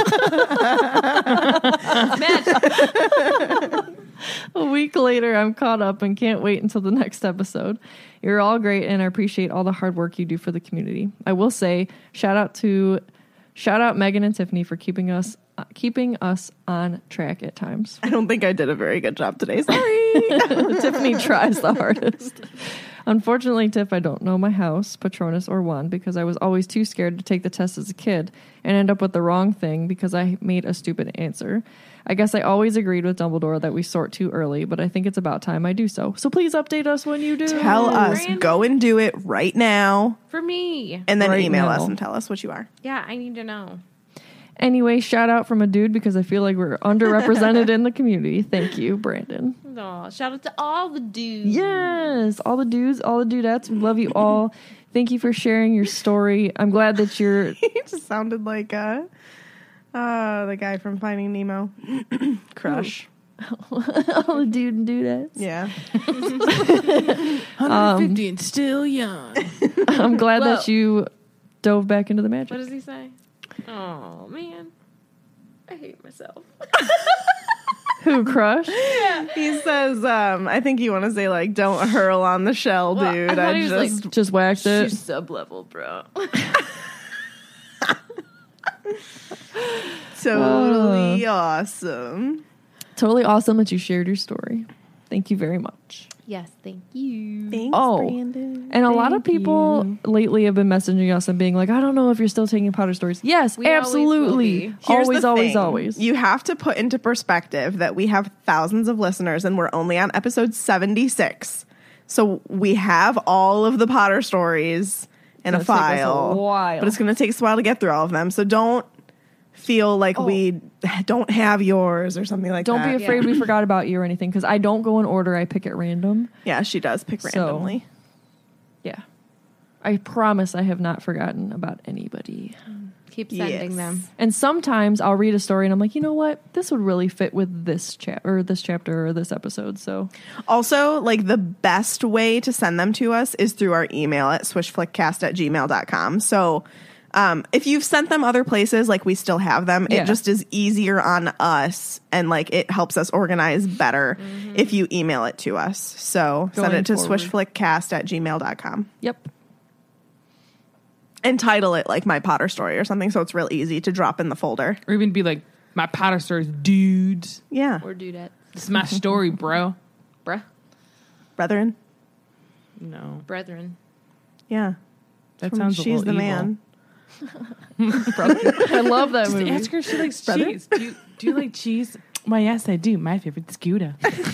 A week later, I'm caught up and can't wait until the next episode. You're all great, and I appreciate all the hard work you do for the community. I will say, shout out to, shout out Megan and Tiffany for keeping us uh, keeping us on track at times. I don't think I did a very good job today. Sorry. Tiffany tries the hardest. Unfortunately, Tiff, I don't know my house, Patronus, or wand because I was always too scared to take the test as a kid and end up with the wrong thing because I made a stupid answer. I guess I always agreed with Dumbledore that we sort too early, but I think it's about time I do so. So please update us when you do. Tell us. Brandon. Go and do it right now. For me. And then Right email now. us and tell us what you are. Yeah, I need to know. Anyway, shout out from a dude because I feel like we're underrepresented in the community. Thank you, Brandon. Aw, shout out to all the dudes. Yes, all the dudes, all the dudettes. We love you all. Thank you for sharing your story. I'm glad that you're... He just sounded like uh, uh, the guy from Finding Nemo. Crush. all the dude and dudettes. Yeah. one fifty and still young. I'm glad Whoa. that you dove back into the magic. What does he say? Oh, man. I hate myself. Who, Crush? He says, um, I think you want to say, like, don't hurl on the shell, Well, I dude. thought I, he was like, just. Just whacked it. She's sub-level, bro. Totally awesome. Totally awesome that you shared your story. Thank you very much. Yes, thank you. Thanks, Oh, Brandon. And a lot of people lately have been messaging us and being like, I don't know if you're still taking Potter Stories. Yes, We always will absolutely. be. Here's Always, the always, thing. always. You have to put into perspective that we have thousands of listeners and we're only on episode seventy-six. So we have all of the Potter Stories in a It's gonna take us a file. while. But it's going to take us a while to get through all of them. So don't feel like we don't have yours or something like Don't that. be afraid we forgot about you or anything, because I don't go in order. I pick at random. Yeah, she does pick So- randomly. Yeah. I promise I have not forgotten about anybody. Keep sending Yes. them. And sometimes I'll read a story and I'm like, you know what? This would really fit with this chap or this chapter or this episode. So Also, like the best way to send them to us is through our email at swishflickcast at gmail dot com. So um, if you've sent them other places, like we still have them, Yeah. it just is easier on us and like it helps us organize better if you email it to us. So send Going it to forward. swishflickcast at gmail dot com yep. and title it like My Potter Story or something so it's real easy to drop in the folder. Or even be like, my Potter Stories, dudes. Yeah. Or do that. This is my story, bro. Bruh. Brethren. No. Brethren. Yeah. That From sounds a She's little the evil. Man. I love that Just movie. ask her if she likes Brother? cheese. Do you, do you like cheese? Why, yes, I do. My favorite is Gouda.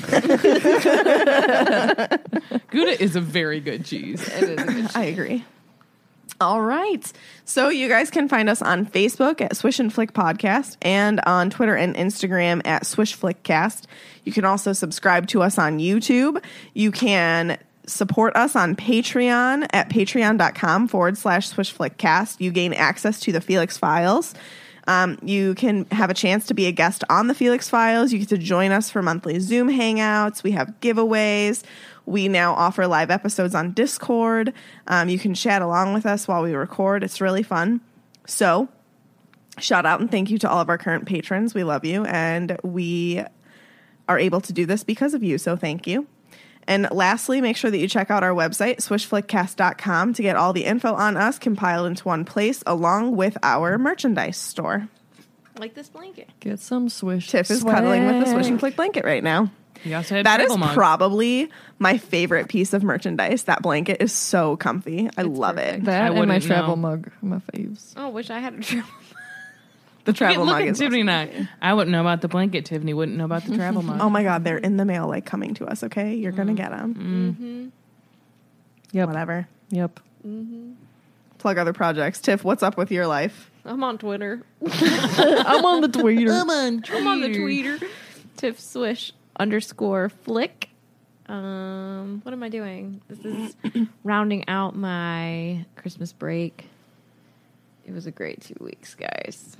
Gouda is a very good cheese. It is a good I agree. All right. So you guys can find us on Facebook at Swish and Flick Podcast and on Twitter and Instagram at Swish Flickcast. You can also subscribe to us on YouTube. You can support us on Patreon at patreon.com forward slash Swish Flickcast. You gain access to the Felix Files. Um, you can have a chance to be a guest on the Felix Files. You get to join us for monthly Zoom hangouts. We have giveaways. We now offer live episodes on Discord. Um, you can chat along with us while we record. It's really fun. So, shout out and thank you to all of our current patrons. We love you, and we are able to do this because of you. So, thank you. And lastly, make sure that you check out our website, swish flickcast dot com, to get all the info on us compiled into one place, along with our merchandise store. Like this blanket. Get some swish. Tiff is cuddling with the Swish and Flick blanket right now. You also had That is travel mugs. probably my favorite piece of merchandise. That blanket is so comfy. I love it. That I and my wouldn't travel know. mug are my faves. Oh, wish I had a travel. The Look travel at- mug look at is Tiffany awesome. and I. I wouldn't know about the blanket. Tiffany wouldn't know about the travel mug. Oh my God, they're in the mail, like coming to us. Okay, you're gonna get them. Yep. Whatever. Yep. Plug other projects. Tiff, what's up with your life? I'm on Twitter. I'm on the Twitter. I'm on the Twitter. Tiff Swish underscore flick. Um, what am I doing? This is rounding out my Christmas break. It was a great two weeks, guys.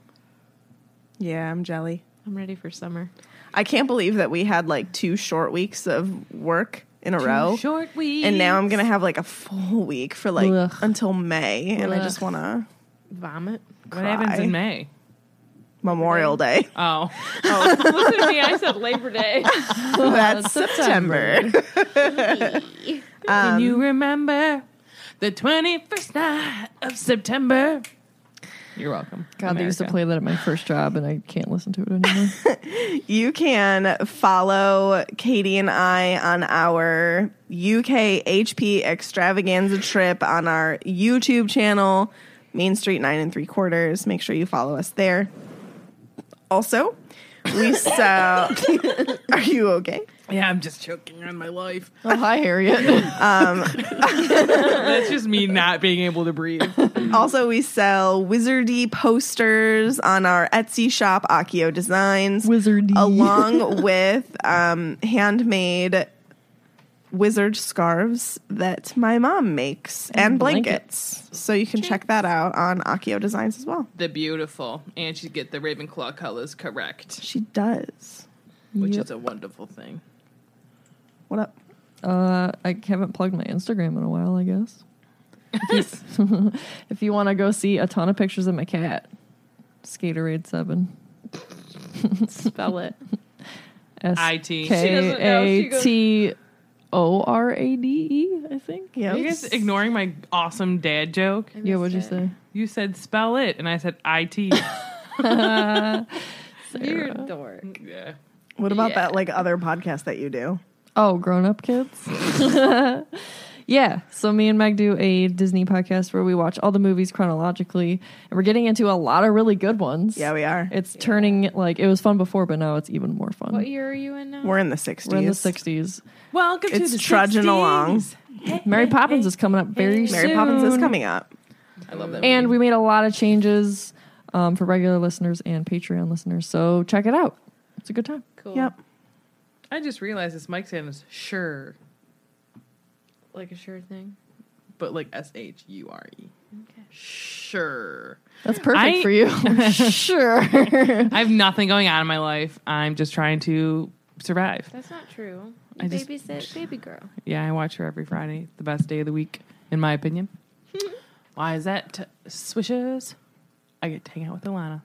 Yeah, I'm jelly. I'm ready for summer. I can't believe that we had like two short weeks of work in a row. Short week. And now I'm gonna have like a full week for like Ugh. until May, and I Ugh. just wanna Vomit. What happens cry. in May? Memorial Day. Oh. Oh, listen to me. I said Labor Day. That's September. Can you remember the twenty-first night of September? You're welcome. God, they used to America. play that at my first job, and I can't listen to it anymore. You can follow Katie and I on our U K H P extravaganza trip on our YouTube channel, Main Street Nine and Three Quarters. Make sure you follow us there. Also, we sell. Are you okay? Yeah, I'm just choking on my life. Oh, hi, Harriet. That's just me not being able to breathe. Also, we sell wizardy posters on our Etsy shop, Akio Designs. Wizardy. Along with um, handmade wizard scarves that my mom makes and, And blankets. So you can check that out on Akio Designs as well. The beautiful. And she get the Ravenclaw colors correct, She does. which Yep. is a wonderful thing. What up? Uh, I haven't plugged my Instagram in a while, I guess. If you, if you want to go see a ton of pictures of my cat, Skaterade seven. Spell it. S I T. K A T O R A D E, I think. Yeah. Are you guys ignoring my awesome dad joke? Yeah, what'd you missed it. say? You said spell it, and I said I T. You're a dork. Yeah. What about Yeah. that like other podcast that you do? Oh, Grown Up Kids? Yeah. So me and Meg do a Disney podcast where we watch all the movies chronologically. And we're getting into a lot of really good ones. Yeah, we are. It's turning, like, it was fun before, but now it's even more fun. What year are you in now? We're in the sixties. We're in the sixties. Welcome It's to the trudging sixties. along. Mary Poppins is coming up very soon. Mary Poppins is coming up. I love that. And movie. we made a lot of changes um, for regular listeners and Patreon listeners. So check it out. It's a good time. Cool. Yep. I just realized this mic stand is sure, Like a sure thing. but like S H U R E. Okay. Sure. That's perfect I- for you. Sure. I have nothing going on in my life. I'm just trying to survive. That's not true. You I just- babysit baby girl. Yeah, I watch her every Friday. The best day of the week, in my opinion. Why is that? T- swishes. I get to hang out with Alana.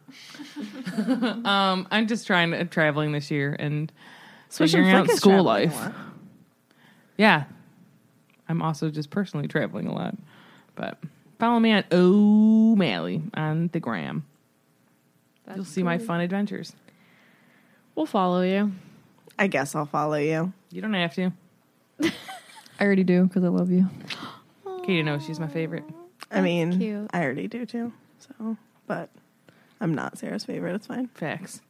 um, I'm just trying to traveling this year and Swish figuring and out Flick is school traveling a life. lot. Yeah, I'm also just personally traveling a lot. But follow me at O'Malley on the gram. That's You'll see my cool. fun adventures. We'll follow you. I guess I'll follow you. You don't have to. I already do because I love you. Katie knows she's my favorite. I mean, cute. I already do too. So, but I'm not Sarah's favorite. It's fine. Facts.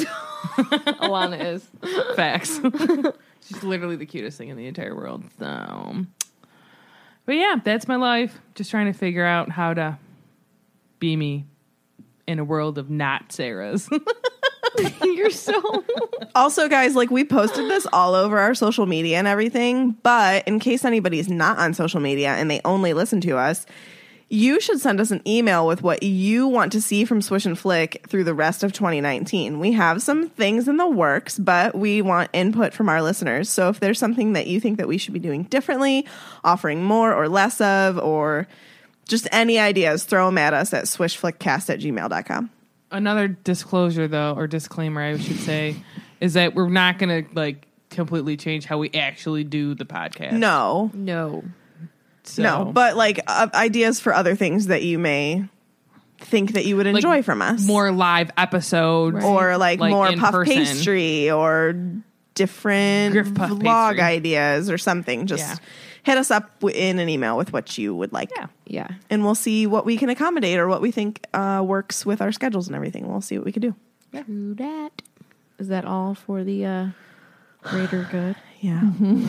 Alana is. Facts. She's literally the cutest thing in the entire world. So, but yeah, that's my life. Just trying to figure out how to be me in a world of not Sarah's. You're so. Also, guys, like we posted this all over our social media and everything, but in case anybody's not on social media and they only listen to us, you should send us an email with what you want to see from Swish and Flick through the rest of twenty nineteen. We have some things in the works, but we want input from our listeners. So if there's something that you think that we should be doing differently, offering more or less of, or just any ideas, throw them at us at swishflickcast at gmail dot com. Another disclosure, though, or disclaimer, I should say, is that we're not going to like completely change how we actually do the podcast. No, No. So, no, but like uh, ideas for other things that you may think that you would like, enjoy from us. more live episodes, or like, like more in puff person. pastry or different Griff puff vlog pastry. ideas or something. Just Yeah. hit us up w- in an email with what you would like. Yeah. Yeah. And we'll see what we can accommodate or what we think uh, works with our schedules and everything. We'll see what we can do. True that. Is that all for the uh, greater good? Yeah.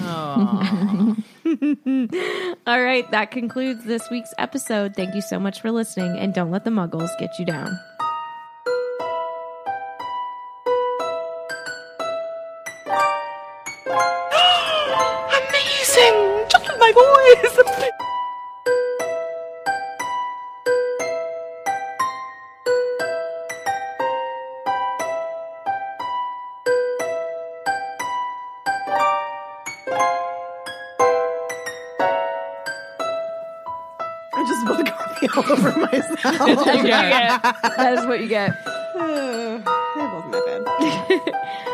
All right. That concludes this week's episode. Thank you so much for listening. And don't let the muggles get you down. Amazing! Just with my voice! I just spilled coffee all over myself. Yeah. That is what you get. Uh, that wasn't that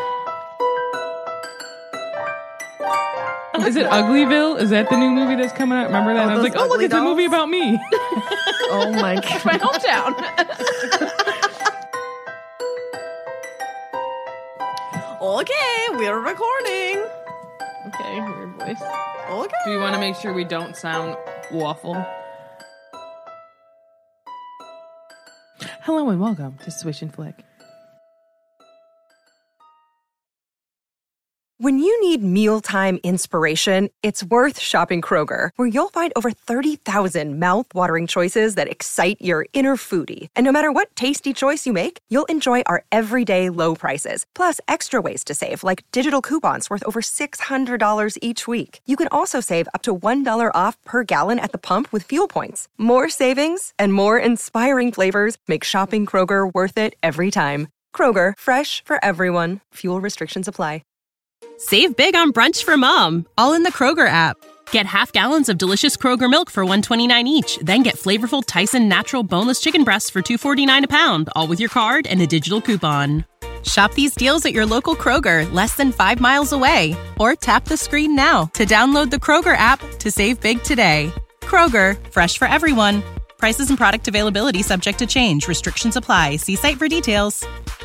bad. Is it Uglyville? Is that the new movie that's coming out? Remember that? Oh, I was those like, oh, look, ugly it's a movie dolls? about me. Oh my God. My hometown. Okay, we're recording. Okay. Weird voice. Okay. Do you want to make sure we don't sound awful? Hello and welcome to Swish and Flick. When you need mealtime inspiration, it's worth shopping Kroger, where you'll find over thirty thousand mouth-watering choices that excite your inner foodie. And no matter what tasty choice you make, you'll enjoy our everyday low prices, plus extra ways to save, like digital coupons worth over six hundred dollars each week. You can also save up to one dollar off per gallon at the pump with fuel points. More savings and more inspiring flavors make shopping Kroger worth it every time. Kroger, fresh for everyone. Fuel restrictions apply. Save big on brunch for mom, all in the Kroger app. Get half gallons of delicious Kroger milk for one dollar and twenty-nine cents each. Then get flavorful Tyson natural boneless chicken breasts for two dollars and forty-nine cents a pound, all with your card and a digital coupon. Shop these deals at your local Kroger, less than five miles away. Or tap the screen now to download the Kroger app to save big today. Kroger, fresh for everyone. Prices and product availability subject to change. Restrictions apply. See site for details.